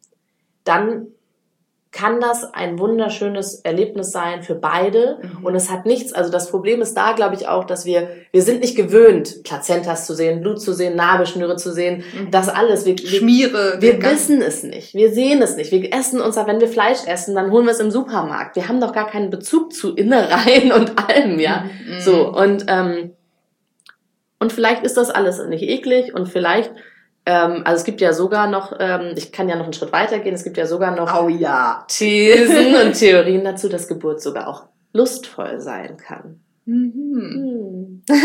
[SPEAKER 5] dann kann das ein wunderschönes Erlebnis sein für beide.
[SPEAKER 4] Mhm.
[SPEAKER 5] Und es hat nichts, also das Problem ist da, glaube ich, auch, dass wir, wir sind nicht gewöhnt, Plazentas zu sehen, Blut zu sehen, Nabelschnüre zu sehen,
[SPEAKER 4] Mhm.
[SPEAKER 5] das alles. Wir, wir,
[SPEAKER 4] Schmiere.
[SPEAKER 5] wir
[SPEAKER 4] ganz-
[SPEAKER 5] wissen es nicht, wir sehen es nicht. Wir essen uns, wenn wir Fleisch essen, dann holen wir es im Supermarkt. Wir haben doch gar keinen Bezug zu Innereien und allem, ja.
[SPEAKER 4] Mhm.
[SPEAKER 5] So, und, ähm, und vielleicht ist das alles nicht eklig und vielleicht, ähm, also es gibt ja sogar noch, ähm, ich kann ja noch einen Schritt weiter gehen, es gibt ja sogar noch
[SPEAKER 4] Oh ja.
[SPEAKER 5] Thesen und Theorien dazu, dass Geburt sogar auch lustvoll sein kann.
[SPEAKER 4] Mhm.
[SPEAKER 5] Hm.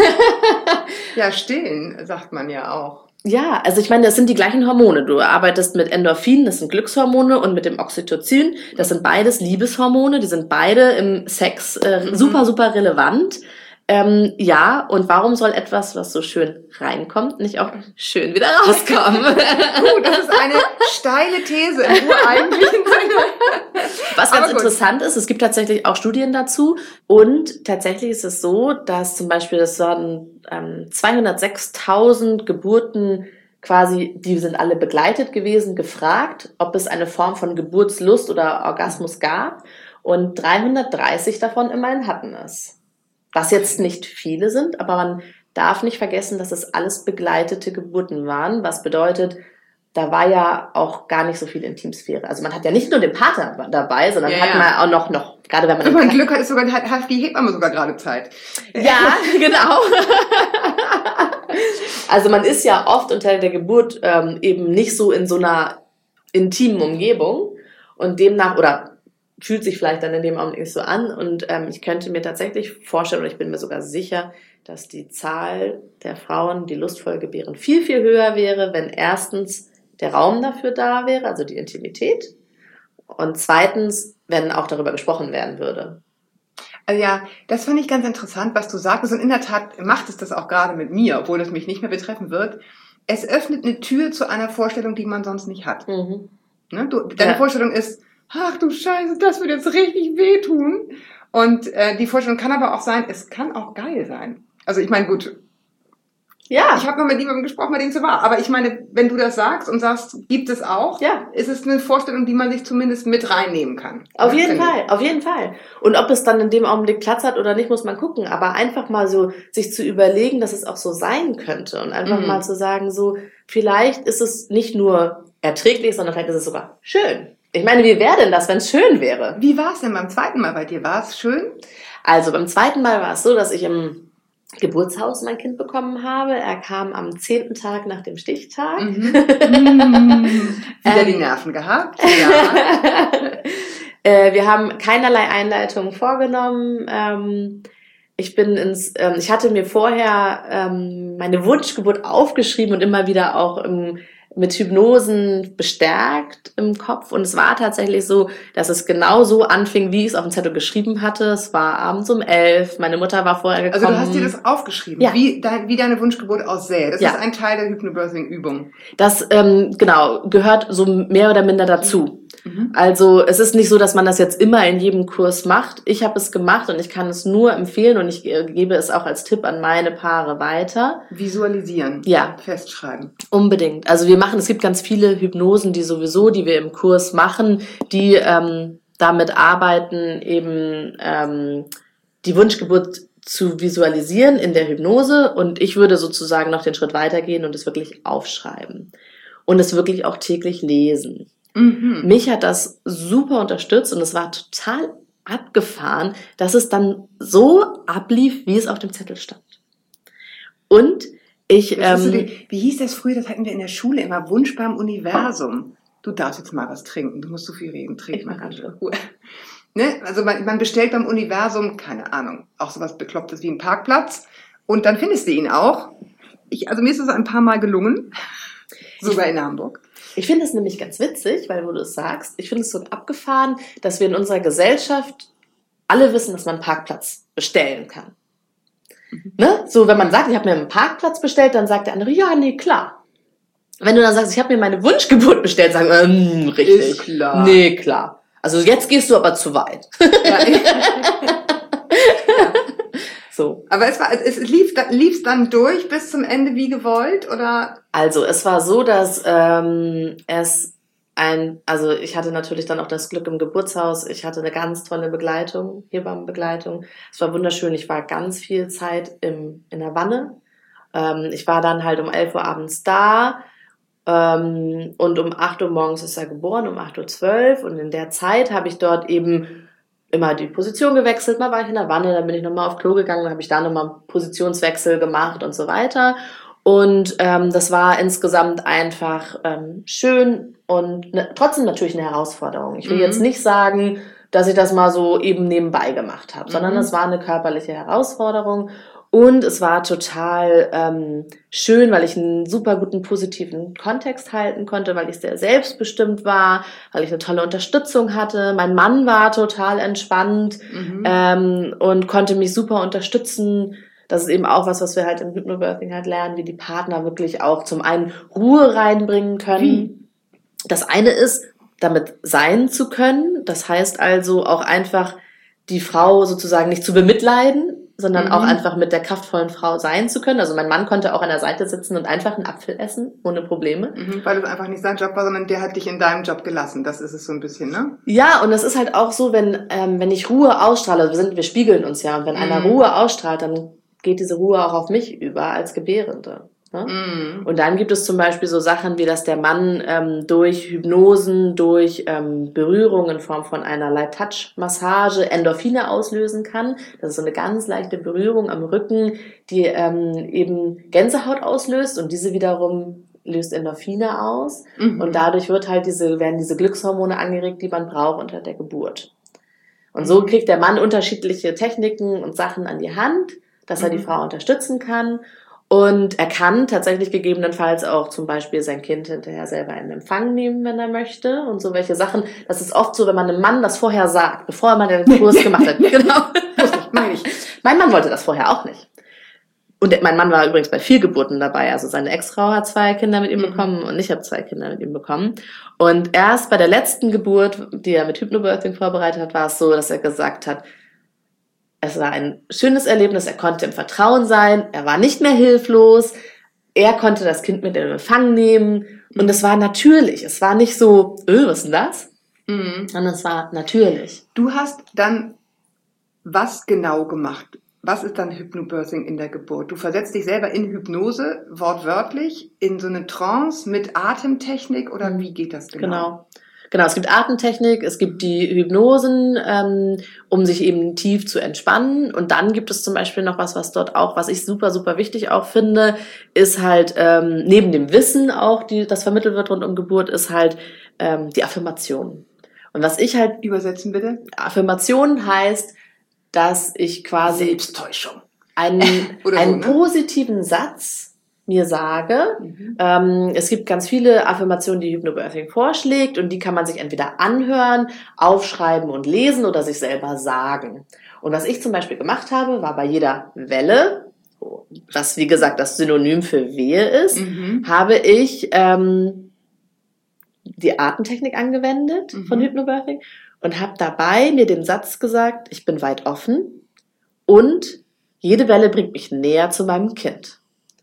[SPEAKER 4] Ja, stillen, sagt man ja auch.
[SPEAKER 5] Ja, also ich meine, das sind die gleichen Hormone. Du arbeitest mit Endorphin, das sind Glückshormone, und mit dem Oxytocin, das sind beides Liebeshormone, die sind beide im Sex äh,
[SPEAKER 4] Mhm.
[SPEAKER 5] super, super relevant. Ähm, ja, und warum soll etwas, was so schön reinkommt, nicht auch schön wieder rauskommen?
[SPEAKER 4] Gut, das ist eine steile These im ureigentlichen Sinne.
[SPEAKER 5] Was ganz interessant ist, es gibt tatsächlich auch Studien dazu und tatsächlich ist es so, dass zum Beispiel, das waren ähm, zweihundertsechstausend Geburten quasi, die sind alle begleitet gewesen, gefragt, ob es eine Form von Geburtslust oder Orgasmus gab und dreihundertdreißig davon immerhin hatten es. Was jetzt nicht viele sind, aber man darf nicht vergessen, dass es alles begleitete Geburten waren, was bedeutet, da war ja auch gar nicht so viel Intimsphäre. Also man hat ja nicht nur den Partner dabei, sondern
[SPEAKER 4] ja,
[SPEAKER 5] hat
[SPEAKER 4] ja.
[SPEAKER 5] man auch noch, noch gerade wenn man...
[SPEAKER 4] Wenn man Glück hat, ist sogar, hat, hat die Hebamme sogar gerade Zeit.
[SPEAKER 5] Ja, genau. Also man ist ja oft unter der Geburt ähm, eben nicht so in so einer intimen Umgebung und demnach, oder fühlt sich vielleicht dann in dem Augenblick nicht so an und ähm, ich könnte mir tatsächlich vorstellen, oder ich bin mir sogar sicher, dass die Zahl der Frauen, die lustvoll gebären, viel, viel höher wäre, wenn erstens der Raum dafür da wäre, also die Intimität, und zweitens, wenn auch darüber gesprochen werden würde.
[SPEAKER 4] Also ja, das fand ich ganz interessant, was du sagtest. Und in der Tat macht es das auch gerade mit mir, obwohl es mich nicht mehr betreffen wird. Es öffnet eine Tür zu einer Vorstellung, die man sonst nicht hat.
[SPEAKER 5] Mhm.
[SPEAKER 4] Ne? Du, deine
[SPEAKER 5] Ja.
[SPEAKER 4] Vorstellung ist, ach du Scheiße, das wird jetzt richtig wehtun. Und äh, die Vorstellung kann aber auch sein, es kann auch geil sein. Also ich meine, gut,
[SPEAKER 5] Ja.
[SPEAKER 4] ich habe noch mit jemandem gesprochen, bei dem es so war. Aber ich meine, wenn du das sagst und sagst, gibt es auch,
[SPEAKER 5] Ja.
[SPEAKER 4] ist es eine Vorstellung, die man sich zumindest mit reinnehmen kann.
[SPEAKER 5] Auf
[SPEAKER 4] Ja,
[SPEAKER 5] jeden
[SPEAKER 4] finde ich.
[SPEAKER 5] Fall, auf jeden Fall. Und ob es dann in dem Augenblick Platz hat oder nicht, muss man gucken. Aber einfach mal so sich zu überlegen, dass es auch so sein könnte und einfach
[SPEAKER 4] Mhm.
[SPEAKER 5] mal zu sagen, so vielleicht ist es nicht nur erträglich, sondern vielleicht ist es sogar schön. Ich meine, wie wäre denn das, wenn es schön wäre?
[SPEAKER 4] Wie war es denn beim zweiten Mal bei dir? War es schön?
[SPEAKER 5] Also beim zweiten Mal war es so, dass ich im Geburtshaus mein Kind bekommen habe. Er kam am zehnten Tag nach dem Stichtag.
[SPEAKER 4] Mhm. Mhm. Wieder
[SPEAKER 5] Ähm.
[SPEAKER 4] die Nerven gehabt? Ja.
[SPEAKER 5] Äh, wir haben keinerlei Einleitung vorgenommen. Ähm, ich bin ins, ähm, ich hatte mir vorher ähm, meine Wunschgeburt aufgeschrieben und immer wieder auch im, mit Hypnosen bestärkt im Kopf. Und es war tatsächlich so, dass es genau so anfing, wie ich es auf dem Zettel geschrieben hatte. Es war abends um elf. Meine Mutter war vorher gekommen.
[SPEAKER 4] Also du hast dir das aufgeschrieben,
[SPEAKER 5] Ja.
[SPEAKER 4] wie, dein, wie deine Wunschgeburt aussähe. Das
[SPEAKER 5] Ja.
[SPEAKER 4] ist ein Teil der Hypnobirthing-Übung.
[SPEAKER 5] Das, ähm, genau, gehört so mehr oder minder dazu.
[SPEAKER 4] Mhm.
[SPEAKER 5] Also es ist nicht so, dass man das jetzt immer in jedem Kurs macht. Ich habe es gemacht und ich kann es nur empfehlen und ich äh, gebe es auch als Tipp an meine Paare weiter.
[SPEAKER 4] Visualisieren.
[SPEAKER 5] Ja.
[SPEAKER 4] Festschreiben.
[SPEAKER 5] Unbedingt. Also wir machen, es gibt ganz viele Hypnosen, die sowieso, die wir im Kurs machen, die ähm, damit arbeiten, eben ähm, die Wunschgeburt zu visualisieren in der Hypnose und ich würde sozusagen noch den Schritt weitergehen und es wirklich aufschreiben und es wirklich auch täglich lesen.
[SPEAKER 4] Mhm.
[SPEAKER 5] Mich hat das super unterstützt und es war total abgefahren, dass es dann so ablief, wie es auf dem Zettel stand. Und ich...
[SPEAKER 4] Das ist so
[SPEAKER 5] Ähm,
[SPEAKER 4] die, wie hieß das früher? Das hatten wir in der Schule immer. Wunsch beim Universum. Du darfst jetzt mal was trinken. Du musst so viel reden. Trink
[SPEAKER 5] Ich
[SPEAKER 4] mal
[SPEAKER 5] mach
[SPEAKER 4] ganz
[SPEAKER 5] Ruhe.
[SPEAKER 4] Ruhe. Ne? Also man, man bestellt beim Universum, keine Ahnung, auch sowas Beklopptes wie einen Parkplatz. Und dann findest du ihn auch. Ich, also mir ist es ein paar Mal gelungen. Sogar in Hamburg.
[SPEAKER 5] Ich finde es nämlich ganz witzig, weil wo du es sagst, ich finde es so abgefahren, dass wir in unserer Gesellschaft alle wissen, dass man einen Parkplatz bestellen kann. Mhm. Ne? So, wenn man sagt, ich habe mir einen Parkplatz bestellt, dann sagt der andere, ja, nee, klar. Wenn du dann sagst, ich habe mir meine Wunschgeburt bestellt, sagen wir, ähm, richtig.
[SPEAKER 4] Ist klar.
[SPEAKER 5] Nee, klar. Also jetzt gehst du aber zu weit.
[SPEAKER 4] Ja.
[SPEAKER 5] So.
[SPEAKER 4] Aber es war, es lief, lief's dann durch bis zum Ende wie gewollt, oder?
[SPEAKER 5] Also es war so, dass ähm, es ein, also ich hatte natürlich dann auch das Glück im Geburtshaus, ich hatte eine ganz tolle Begleitung, Hebammenbegleitung. Es war wunderschön, ich war ganz viel Zeit im, in der Wanne. Ähm, ich war dann halt um elf Uhr abends da ähm, und um acht Uhr morgens ist er geboren, um acht Uhr zwölf und in der Zeit habe ich dort eben immer die Position gewechselt, mal war ich in der Wanne, dann bin ich nochmal auf Klo gegangen, dann habe ich da nochmal Positionswechsel gemacht und so weiter. Und ähm, das war insgesamt einfach ähm, schön und ne, trotzdem natürlich eine Herausforderung. Ich will
[SPEAKER 4] Mhm.
[SPEAKER 5] jetzt nicht sagen, dass ich das mal so eben nebenbei gemacht habe,
[SPEAKER 4] Mhm.
[SPEAKER 5] sondern es war eine körperliche Herausforderung. Und es war total ähm, schön, weil ich einen super guten, positiven Kontext halten konnte, weil ich sehr selbstbestimmt war, weil ich eine tolle Unterstützung hatte. Mein Mann war total entspannt mhm. ähm, und konnte mich super unterstützen. Das ist eben auch was, was wir halt im Hypnobirthing halt lernen, wie die Partner wirklich auch zum einen Ruhe reinbringen können. Wie? Das eine ist, damit sein zu können. Das heißt also auch einfach, die Frau sozusagen nicht zu bemitleiden, sondern mhm. auch einfach mit der kraftvollen Frau sein zu können. Also mein Mann konnte auch an der Seite sitzen und einfach einen Apfel essen, ohne Probleme.
[SPEAKER 4] Mhm, weil es einfach nicht sein Job war, sondern der hat dich in deinem Job gelassen. Das ist es so ein bisschen, ne?
[SPEAKER 5] Ja, und das ist halt auch so, wenn ähm, wenn ich Ruhe ausstrahle, wir sind, wir spiegeln uns ja, und wenn mhm. einer Ruhe ausstrahlt, dann geht diese Ruhe auch auf mich über als Gebärende. Ne? Mm. Und dann gibt es zum Beispiel so Sachen, wie dass der Mann ähm, durch Hypnosen, durch ähm, Berührung in Form von einer Light-Touch-Massage Endorphine auslösen kann. Das ist so eine ganz leichte Berührung am Rücken, die ähm, eben Gänsehaut auslöst, und diese wiederum löst Endorphine aus. Mm-hmm. Und dadurch wird halt diese, werden diese Glückshormone angeregt, die man braucht unter der Geburt. Und so kriegt der Mann unterschiedliche Techniken und Sachen an die Hand, dass er die Frau unterstützen kann. Und er kann tatsächlich gegebenenfalls auch zum Beispiel sein Kind hinterher selber in Empfang nehmen, wenn er möchte. Und so welche Sachen. Das ist oft so, wenn man einem Mann das vorher sagt, bevor er mal den Kurs gemacht hat. Genau. Meine ich. Mein Mann wollte das vorher auch nicht. Und mein Mann war übrigens bei vier Geburten dabei. Also seine Ex-Frau hat zwei Kinder mit ihm bekommen und ich habe zwei Kinder mit ihm bekommen. Und erst bei der letzten Geburt, die er mit Hypnobirthing vorbereitet hat, war es so, dass er gesagt hat, es war ein schönes Erlebnis, er konnte im Vertrauen sein, er war nicht mehr hilflos, er konnte das Kind mit in Empfang nehmen und es war natürlich, es war nicht so, öh, was ist denn das? Mhm. Sondern es war natürlich.
[SPEAKER 4] Du hast dann was genau gemacht? Was ist dann Hypnobirthing in der Geburt? Du versetzt dich selber in Hypnose, wortwörtlich, in so eine Trance mit Atemtechnik oder mhm. wie geht das genau?
[SPEAKER 5] Genau. Genau, es gibt Atemtechnik, es gibt die Hypnosen, ähm, um sich eben tief zu entspannen. Und dann gibt es zum Beispiel noch was, was dort auch, was ich super, super wichtig auch finde, ist halt ähm, neben dem Wissen auch, die das vermittelt wird rund um Geburt, ist halt ähm, die Affirmation. Und was ich halt...
[SPEAKER 4] Übersetzen bitte.
[SPEAKER 5] Affirmation heißt, dass ich quasi...
[SPEAKER 4] Selbsttäuschung.
[SPEAKER 5] Einen, einen so, ne? positiven Satz mir sage. Mhm. Ähm, es gibt ganz viele Affirmationen, die Hypnobirthing vorschlägt, und die kann man sich entweder anhören, aufschreiben und lesen oder sich selber sagen. Und was ich zum Beispiel gemacht habe, war bei jeder Welle, was wie gesagt das Synonym für Wehe ist, mhm. habe ich ähm, die Atemtechnik angewendet mhm. von Hypnobirthing und habe dabei mir den Satz gesagt, ich bin weit offen und jede Welle bringt mich näher zu meinem Kind.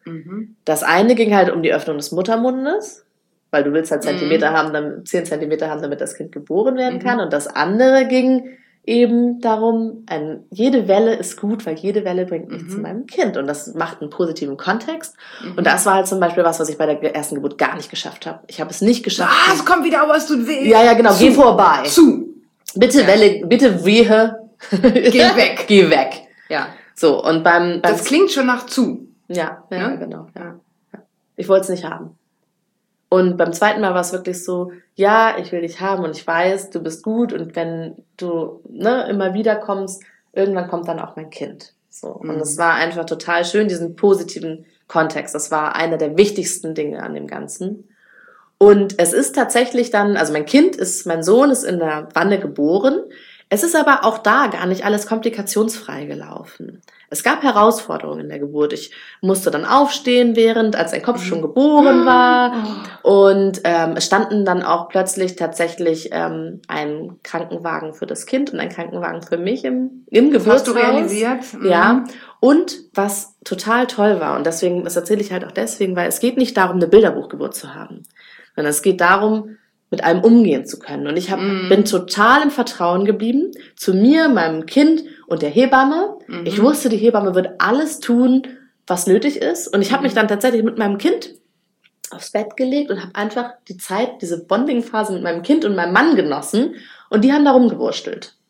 [SPEAKER 5] Das eine ging halt um die Öffnung des Muttermundes, weil du willst halt Zentimeter mhm. haben, dann zehn Zentimeter haben, damit das Kind geboren werden mhm. kann. Und das andere ging eben darum, ein, jede Welle ist gut, weil jede Welle bringt mich mhm. zu meinem Kind. Und das macht einen positiven Kontext. Mhm. Und das war halt zum Beispiel was, was ich bei der ersten Geburt gar nicht geschafft habe. Ich habe es nicht geschafft.
[SPEAKER 4] Ah, es kommt wieder, was du willst.
[SPEAKER 5] Ja, ja, genau.
[SPEAKER 4] Zu.
[SPEAKER 5] Geh vorbei.
[SPEAKER 4] Zu.
[SPEAKER 5] Bitte ja. Welle, bitte Wehe.
[SPEAKER 4] Geh weg.
[SPEAKER 5] Geh weg.
[SPEAKER 4] Ja.
[SPEAKER 5] So, und beim, beim
[SPEAKER 4] das klingt schon nach zu.
[SPEAKER 5] Ja, ja, ja, genau. Ja. Ich wollte es nicht haben. Und beim zweiten Mal war es wirklich so, ja, ich will dich haben und ich weiß, du bist gut, und wenn du ne, immer wieder kommst, irgendwann kommt dann auch mein Kind. So. Mhm. Und es war einfach total schön, diesen positiven Kontext. Das war einer der wichtigsten Dinge an dem Ganzen. Und es ist tatsächlich dann, also mein Kind ist, mein Sohn ist in der Wanne geboren. Es ist aber auch da gar nicht alles komplikationsfrei gelaufen. Es gab Herausforderungen in der Geburt. Ich musste dann aufstehen, während, als ein Kopf schon geboren war. Und ähm, es standen dann auch plötzlich tatsächlich ähm, ein Krankenwagen für das Kind und ein Krankenwagen für mich im, im Geburtshaus.
[SPEAKER 4] Hast du realisiert?
[SPEAKER 5] Ja. Und was total toll war, und deswegen, das erzähle ich halt auch deswegen, weil es geht nicht darum, eine Bilderbuchgeburt zu haben, sondern es geht darum, mit einem umgehen zu können. Und ich hab, mm. bin total im Vertrauen geblieben zu mir, meinem Kind und der Hebamme. Mm-hmm. Ich wusste, die Hebamme wird alles tun, was nötig ist. Und ich habe mm. mich dann tatsächlich mit meinem Kind aufs Bett gelegt und habe einfach die Zeit, diese Bonding-Phase mit meinem Kind und meinem Mann genossen. Und die haben da rumgewurstelt.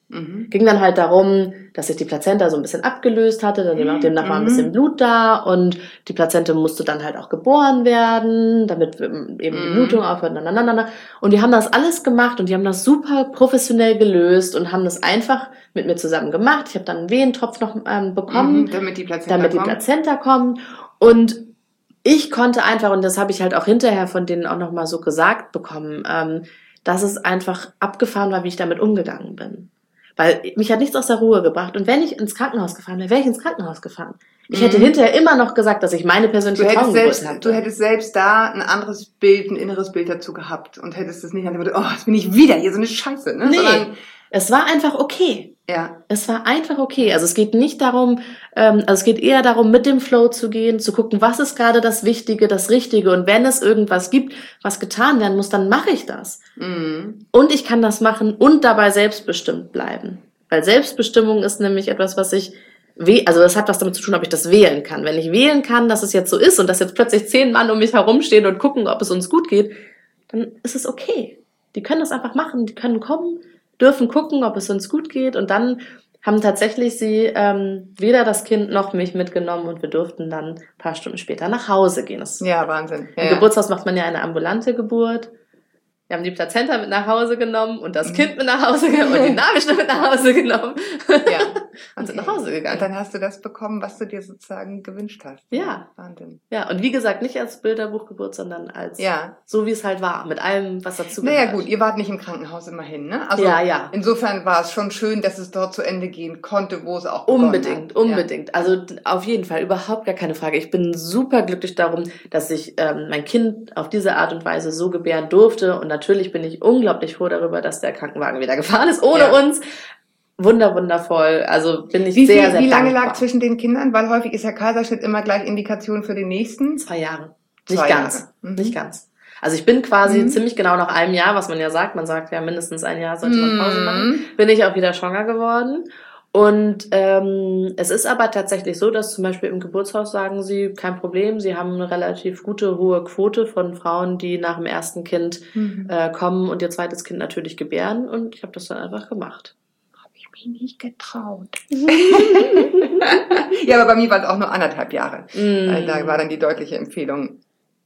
[SPEAKER 4] Mhm.
[SPEAKER 5] Ging dann halt darum, dass sich die Plazenta so ein bisschen abgelöst hatte, dann demnach, demnach war ein
[SPEAKER 4] Mhm.
[SPEAKER 5] bisschen Blut da und die Plazenta musste dann halt auch geboren werden, damit eben die
[SPEAKER 4] Mhm.
[SPEAKER 5] Blutung aufhört. Nananana. Und die haben das alles gemacht und die haben das super professionell gelöst und haben das einfach mit mir zusammen gemacht. Ich habe dann einen Wehentropf noch ähm, bekommen,
[SPEAKER 4] Mhm, damit die Plazenta
[SPEAKER 5] damit die
[SPEAKER 4] kommt.
[SPEAKER 5] Plazenta kommt. Und ich konnte einfach, und das habe ich halt auch hinterher von denen auch nochmal so gesagt bekommen, ähm, dass es einfach abgefahren war, wie ich damit umgegangen bin. Weil mich hat nichts aus der Ruhe gebracht. Und wenn ich ins Krankenhaus gefahren wäre, wäre ich ins Krankenhaus gefahren. Ich hätte
[SPEAKER 4] Mhm.
[SPEAKER 5] hinterher immer noch gesagt, dass ich meine
[SPEAKER 4] Du
[SPEAKER 5] persönliche
[SPEAKER 4] hättest,
[SPEAKER 5] Traumgeburt
[SPEAKER 4] selbst,
[SPEAKER 5] hatte.
[SPEAKER 4] du hättest selbst da ein anderes Bild, ein inneres Bild dazu gehabt und hättest es nicht an dem Motto, oh, jetzt bin ich wieder hier, so eine Scheiße. Ne?
[SPEAKER 5] Nee,
[SPEAKER 4] Sondern,
[SPEAKER 5] es war einfach okay.
[SPEAKER 4] ja.
[SPEAKER 5] Es war einfach okay. Also es geht nicht darum, ähm, also es geht eher darum, mit dem Flow zu gehen, zu gucken, was ist gerade das Wichtige, das Richtige. Und wenn es irgendwas gibt, was getan werden muss, dann mache ich das.
[SPEAKER 4] Mhm.
[SPEAKER 5] Und ich kann das machen und dabei selbstbestimmt bleiben. Weil Selbstbestimmung ist nämlich etwas, was ich, we- also das hat was damit zu tun, ob ich das wählen kann. Wenn ich wählen kann, dass es jetzt so ist und dass jetzt plötzlich zehn Mann um mich herumstehen und gucken, ob es uns gut geht, dann ist es okay. Die können das einfach machen, die können kommen, dürfen gucken, ob es uns gut geht und dann haben tatsächlich sie ähm, weder das Kind noch mich mitgenommen und wir durften dann ein paar Stunden später nach Hause gehen. Das,
[SPEAKER 4] Ja, Wahnsinn. Ja,
[SPEAKER 5] Im
[SPEAKER 4] ja.
[SPEAKER 5] Geburtshaus macht man ja eine ambulante Geburt. Wir haben die Plazenta mit nach Hause genommen und das Kind mit nach Hause genommen und die Nabelschnur mit nach Hause genommen.
[SPEAKER 4] Ja.
[SPEAKER 5] Und sind
[SPEAKER 4] Okay.
[SPEAKER 5] nach Hause gegangen.
[SPEAKER 4] Und dann hast du das bekommen, was du dir sozusagen gewünscht hast.
[SPEAKER 5] Ja.
[SPEAKER 4] Wahnsinn.
[SPEAKER 5] Ja, und wie gesagt, nicht als Bilderbuchgeburt, sondern als
[SPEAKER 4] Ja.
[SPEAKER 5] so, wie es halt war, mit allem, was dazu
[SPEAKER 4] Naja
[SPEAKER 5] gehört.
[SPEAKER 4] gut, ihr wart nicht im Krankenhaus immerhin, ne? Also
[SPEAKER 5] Ja, ja.
[SPEAKER 4] insofern war es schon schön, dass es dort zu Ende gehen konnte, wo es auch begonnen
[SPEAKER 5] Unbedingt,
[SPEAKER 4] hat.
[SPEAKER 5] unbedingt. Also d- auf jeden Fall, überhaupt gar keine Frage. Ich bin super glücklich darum, dass ich ähm, mein Kind auf diese Art und Weise so gebären durfte. Und natürlich bin ich unglaublich froh darüber, dass der Krankenwagen wieder gefahren ist, ohne
[SPEAKER 4] Ja.
[SPEAKER 5] uns. Wunder, wundervoll. Also bin ich
[SPEAKER 4] Wie,
[SPEAKER 5] sehr,
[SPEAKER 4] viel,
[SPEAKER 5] sehr
[SPEAKER 4] wie lange
[SPEAKER 5] dankbar.
[SPEAKER 4] lag zwischen den Kindern? Weil häufig ist ja Kaiserschnitt immer gleich Indikation für den nächsten.
[SPEAKER 5] Zwei Jahre. Nicht
[SPEAKER 4] Zwei
[SPEAKER 5] ganz.
[SPEAKER 4] Jahre. Mhm.
[SPEAKER 5] Nicht ganz. Also ich bin quasi
[SPEAKER 4] Mhm.
[SPEAKER 5] ziemlich genau nach einem Jahr, was man ja sagt, man sagt ja mindestens ein Jahr sollte man Pause
[SPEAKER 4] Mhm.
[SPEAKER 5] machen, bin ich auch wieder schwanger geworden. Und ähm, es ist aber tatsächlich so, dass zum Beispiel im Geburtshaus sagen sie, kein Problem, sie haben eine relativ gute, hohe Quote von Frauen, die nach dem ersten Kind
[SPEAKER 4] Mhm.
[SPEAKER 5] äh, kommen und ihr zweites Kind natürlich gebären. Und ich habe das dann einfach gemacht.
[SPEAKER 4] Hab ich mich nicht getraut. Ja, aber bei mir war es auch nur anderthalb Jahre. Weil Da war dann die deutliche Empfehlung.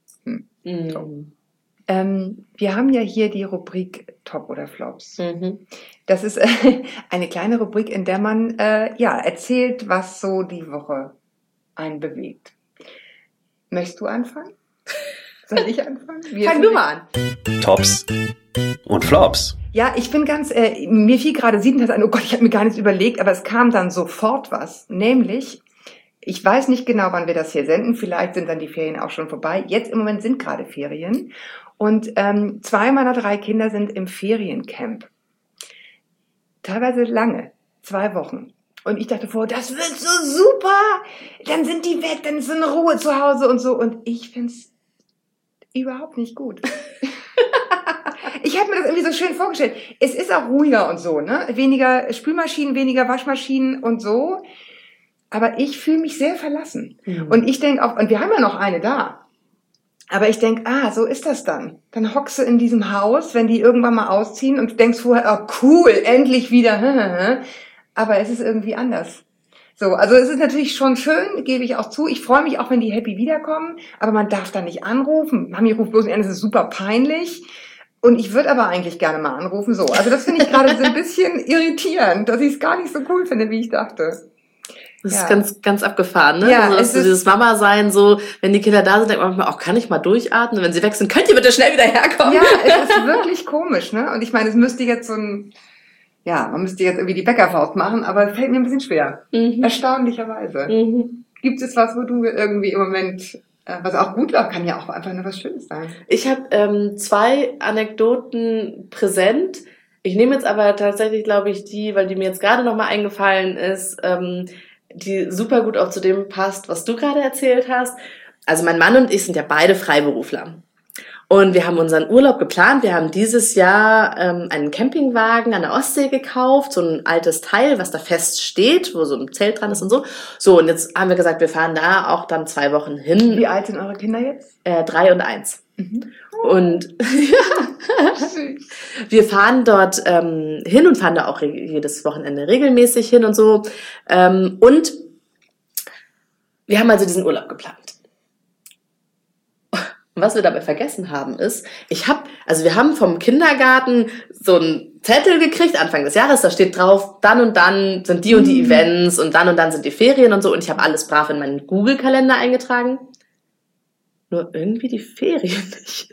[SPEAKER 5] Mm.
[SPEAKER 4] Ähm, wir haben ja hier die Rubrik Top oder Flops.
[SPEAKER 5] Mhm.
[SPEAKER 4] Das ist äh, eine kleine Rubrik, in der man äh, ja erzählt, was so die Woche einen bewegt. Möchtest du anfangen? Soll ich anfangen? Wie
[SPEAKER 5] Fang
[SPEAKER 4] ist
[SPEAKER 5] du
[SPEAKER 4] es?
[SPEAKER 5] mal an.
[SPEAKER 6] Tops und Flops.
[SPEAKER 4] Ja, ich bin ganz, äh, mir fiel gerade siebentausend ein, oh Gott, ich habe mir gar nichts überlegt, aber es kam dann sofort was. Nämlich, ich weiß nicht genau, wann wir das hier senden, vielleicht sind dann die Ferien auch schon vorbei. Jetzt im Moment sind gerade Ferien und ähm, zwei meiner drei Kinder sind im Feriencamp. Teilweise lange, zwei Wochen. Und ich dachte vorher, das wird so super, dann sind die weg, dann ist so eine Ruhe zu Hause und so. Und ich find's überhaupt nicht gut. Ich habe mir das irgendwie so schön vorgestellt. Es ist auch ruhiger und so, ne? Weniger Spülmaschinen, weniger Waschmaschinen und so. Aber ich fühle mich sehr verlassen.
[SPEAKER 5] Mhm.
[SPEAKER 4] Und ich denke auch, und wir haben ja noch eine da. Aber ich denke, ah, so ist das dann. Dann hockst du in diesem Haus, wenn die irgendwann mal ausziehen und du denkst vorher, oh cool, endlich wieder. Aber es ist irgendwie anders. So, also es ist natürlich schon schön, gebe ich auch zu. Ich freue mich auch, wenn die happy wiederkommen. Aber man darf da nicht anrufen. Mami ruft bloß nicht an, das ist super peinlich. Und ich würde aber eigentlich gerne mal anrufen. So, also das finde ich gerade so ein bisschen irritierend, dass ich es gar nicht so cool finde, wie ich dachte.
[SPEAKER 5] Das
[SPEAKER 4] Ja.
[SPEAKER 5] ist ganz, ganz abgefahren, ne?
[SPEAKER 4] Ja,
[SPEAKER 5] also, dass
[SPEAKER 4] es
[SPEAKER 5] so
[SPEAKER 4] ist-
[SPEAKER 5] dieses Mama-Sein, so, wenn die Kinder da sind, denkt man manchmal, auch kann ich mal durchatmen? Wenn sie weg sind, könnt ihr bitte schnell wieder herkommen?
[SPEAKER 4] Ja, es ist wirklich komisch, ne? Und ich meine, es müsste jetzt so ein, ja, man müsste jetzt irgendwie die Bäckerfaust machen, aber es fällt mir ein bisschen schwer.
[SPEAKER 5] Mhm.
[SPEAKER 4] Erstaunlicherweise.
[SPEAKER 5] Mhm.
[SPEAKER 4] Gibt es was, wo du irgendwie im Moment, äh, was auch gut läuft, kann ja auch einfach nur was Schönes sein.
[SPEAKER 5] Ich habe ähm, zwei Anekdoten präsent. Ich nehme jetzt aber tatsächlich, glaube ich, die, weil die mir jetzt gerade nochmal eingefallen ist, ähm, die super gut auch zu dem passt, was du gerade erzählt hast. Also mein Mann und ich sind ja beide Freiberufler. Und wir haben unseren Urlaub geplant. Wir haben dieses Jahr ähm, einen Campingwagen an der Ostsee gekauft, so ein altes Teil, was da fest steht, wo so ein Zelt dran ist und so. So, und jetzt haben wir gesagt, wir fahren da auch dann zwei Wochen hin.
[SPEAKER 4] Wie alt sind eure Kinder jetzt?
[SPEAKER 5] Äh, drei und eins.
[SPEAKER 4] Mhm.
[SPEAKER 5] Und wir fahren dort ähm, hin und fahren da auch re- jedes Wochenende regelmäßig hin und so. Ähm, und wir haben also diesen Urlaub geplant. Und was wir dabei vergessen haben ist, ich habe, also wir haben vom Kindergarten so einen Zettel gekriegt, Anfang des Jahres, da steht drauf, dann und dann sind die und die Events und dann und dann sind die Ferien und so. Und ich habe alles brav in meinen Google-Kalender eingetragen. Nur irgendwie die Ferien nicht.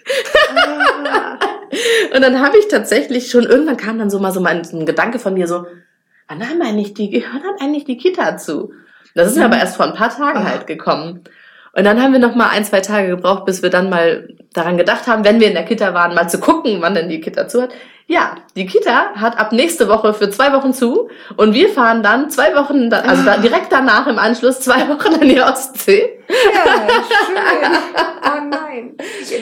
[SPEAKER 5] Und dann habe ich tatsächlich schon, irgendwann kam dann so mal so mein, so ein Gedanke von mir so, wann haben eigentlich die, gehört dann eigentlich die Kita zu? Das ist mir aber erst vor ein paar Tagen halt gekommen. Und dann haben wir noch mal ein, zwei Tage gebraucht, bis wir dann mal daran gedacht haben, wenn wir in der Kita waren, mal zu gucken, wann denn die Kita zu hat. Ja, die Kita hat ab nächste Woche für zwei Wochen zu und wir fahren dann zwei Wochen, da, also da, direkt danach im Anschluss zwei Wochen an die Ostsee.
[SPEAKER 4] Ja, schön. Oh nein.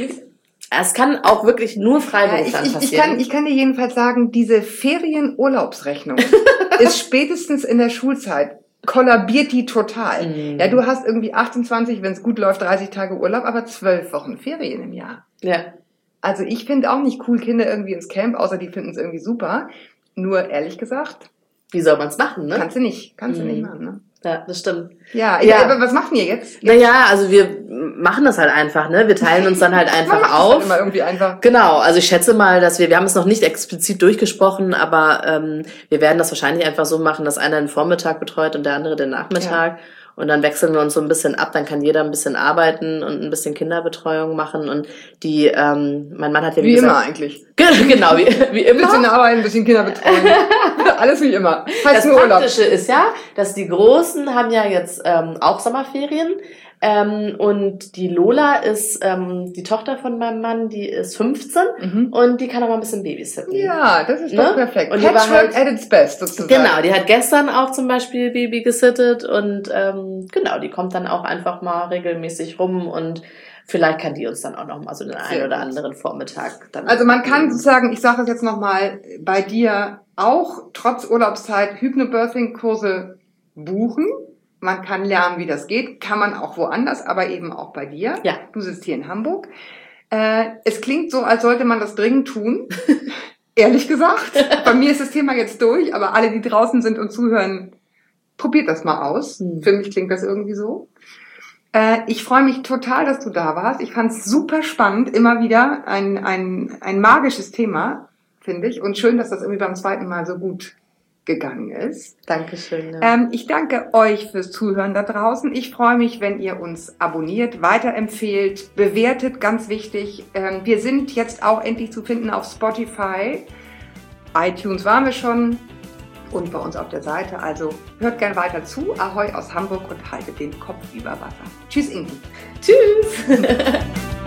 [SPEAKER 5] Es kann auch wirklich nur freiwillig
[SPEAKER 4] Ja, ich, ich,
[SPEAKER 5] passieren.
[SPEAKER 4] ich, kann, ich kann dir jedenfalls sagen, diese Ferienurlaubsrechnung ist spätestens in der Schulzeit kollabiert die total.
[SPEAKER 5] Mhm.
[SPEAKER 4] Ja, du hast irgendwie achtundzwanzig, wenn es gut läuft, dreißig Tage Urlaub, aber zwölf Wochen Ferien im Jahr.
[SPEAKER 5] Ja.
[SPEAKER 4] Also ich finde auch nicht cool, Kinder irgendwie ins Camp, außer die finden es irgendwie super. Nur ehrlich gesagt,
[SPEAKER 5] Wie soll man es machen, ne?
[SPEAKER 4] kannst du nicht, kannst
[SPEAKER 5] Mhm.
[SPEAKER 4] du nicht machen, ne?
[SPEAKER 5] Ja, das stimmt.
[SPEAKER 4] Ja,
[SPEAKER 5] Ja.
[SPEAKER 4] ja. Aber was macht ihr jetzt?
[SPEAKER 5] Naja, also wir machen das halt einfach, ne? Wir teilen uns dann halt
[SPEAKER 4] Man
[SPEAKER 5] einfach
[SPEAKER 4] macht das
[SPEAKER 5] auf.
[SPEAKER 4] immer irgendwie einfach.
[SPEAKER 5] Genau, also ich schätze mal, dass wir, wir haben es noch nicht explizit durchgesprochen, aber ähm, wir werden das wahrscheinlich einfach so machen, dass einer den Vormittag betreut und der andere den Nachmittag. Und dann wechseln wir uns so ein bisschen ab, dann kann jeder ein bisschen arbeiten und ein bisschen Kinderbetreuung machen. Und die, ähm, mein Mann hat ja wie,
[SPEAKER 4] Wie
[SPEAKER 5] gesagt,
[SPEAKER 4] immer eigentlich.
[SPEAKER 5] genau, wie, wie
[SPEAKER 4] Ein bisschen
[SPEAKER 5] immer.
[SPEAKER 4] arbeiten, ein bisschen Kinder betreuen. Alles wie immer. Heißt
[SPEAKER 5] Das
[SPEAKER 4] nur Urlaub.
[SPEAKER 5] Praktische ist ja, dass die Großen haben ja jetzt ähm, auch Sommerferien. Ähm, und die Lola ist ähm, die Tochter von meinem Mann, die ist fünfzehn
[SPEAKER 4] Mhm.
[SPEAKER 5] und die kann aber ein bisschen babysitten.
[SPEAKER 4] Ja, das ist
[SPEAKER 5] Ne?
[SPEAKER 4] doch perfekt.
[SPEAKER 5] Und die war
[SPEAKER 4] Patchwork
[SPEAKER 5] halt-
[SPEAKER 4] at its best, sozusagen.
[SPEAKER 5] Genau, die hat gestern auch zum Beispiel Baby gesittet und ähm, genau, die kommt dann auch einfach mal regelmäßig rum und vielleicht kann die uns dann auch noch mal so den einen oder anderen Vormittag dann.
[SPEAKER 4] Also man kann sozusagen, ich sage es jetzt nochmal, bei dir auch trotz Urlaubszeit Hypnobirthing-Kurse buchen. Man kann lernen, wie das geht. Kann man auch woanders, aber eben auch bei dir.
[SPEAKER 5] Ja.
[SPEAKER 4] Du sitzt hier in Hamburg. Äh, es klingt so, als sollte man das dringend tun. Ehrlich gesagt. Bei mir ist das Thema jetzt durch, aber alle, die draußen sind und zuhören, probiert das mal aus.
[SPEAKER 5] Hm.
[SPEAKER 4] Für mich klingt das irgendwie so. Äh, ich freue mich total, dass du da warst. Ich fand es super spannend. Immer wieder ein, ein, ein magisches Thema, finde ich. Und schön, dass das irgendwie beim zweiten Mal so gut gegangen ist.
[SPEAKER 5] Dankeschön. Ja.
[SPEAKER 4] Ähm, ich danke euch fürs Zuhören da draußen. Ich freue mich, wenn ihr uns abonniert, weiterempfehlt, bewertet, ganz wichtig. Ähm, wir sind jetzt auch endlich zu finden auf Spotify. iTunes waren wir schon und bei uns auf der Seite. Also hört gern weiter zu. Ahoi aus Hamburg und haltet den Kopf über Wasser. Tschüss, Ingi.
[SPEAKER 5] Tschüss.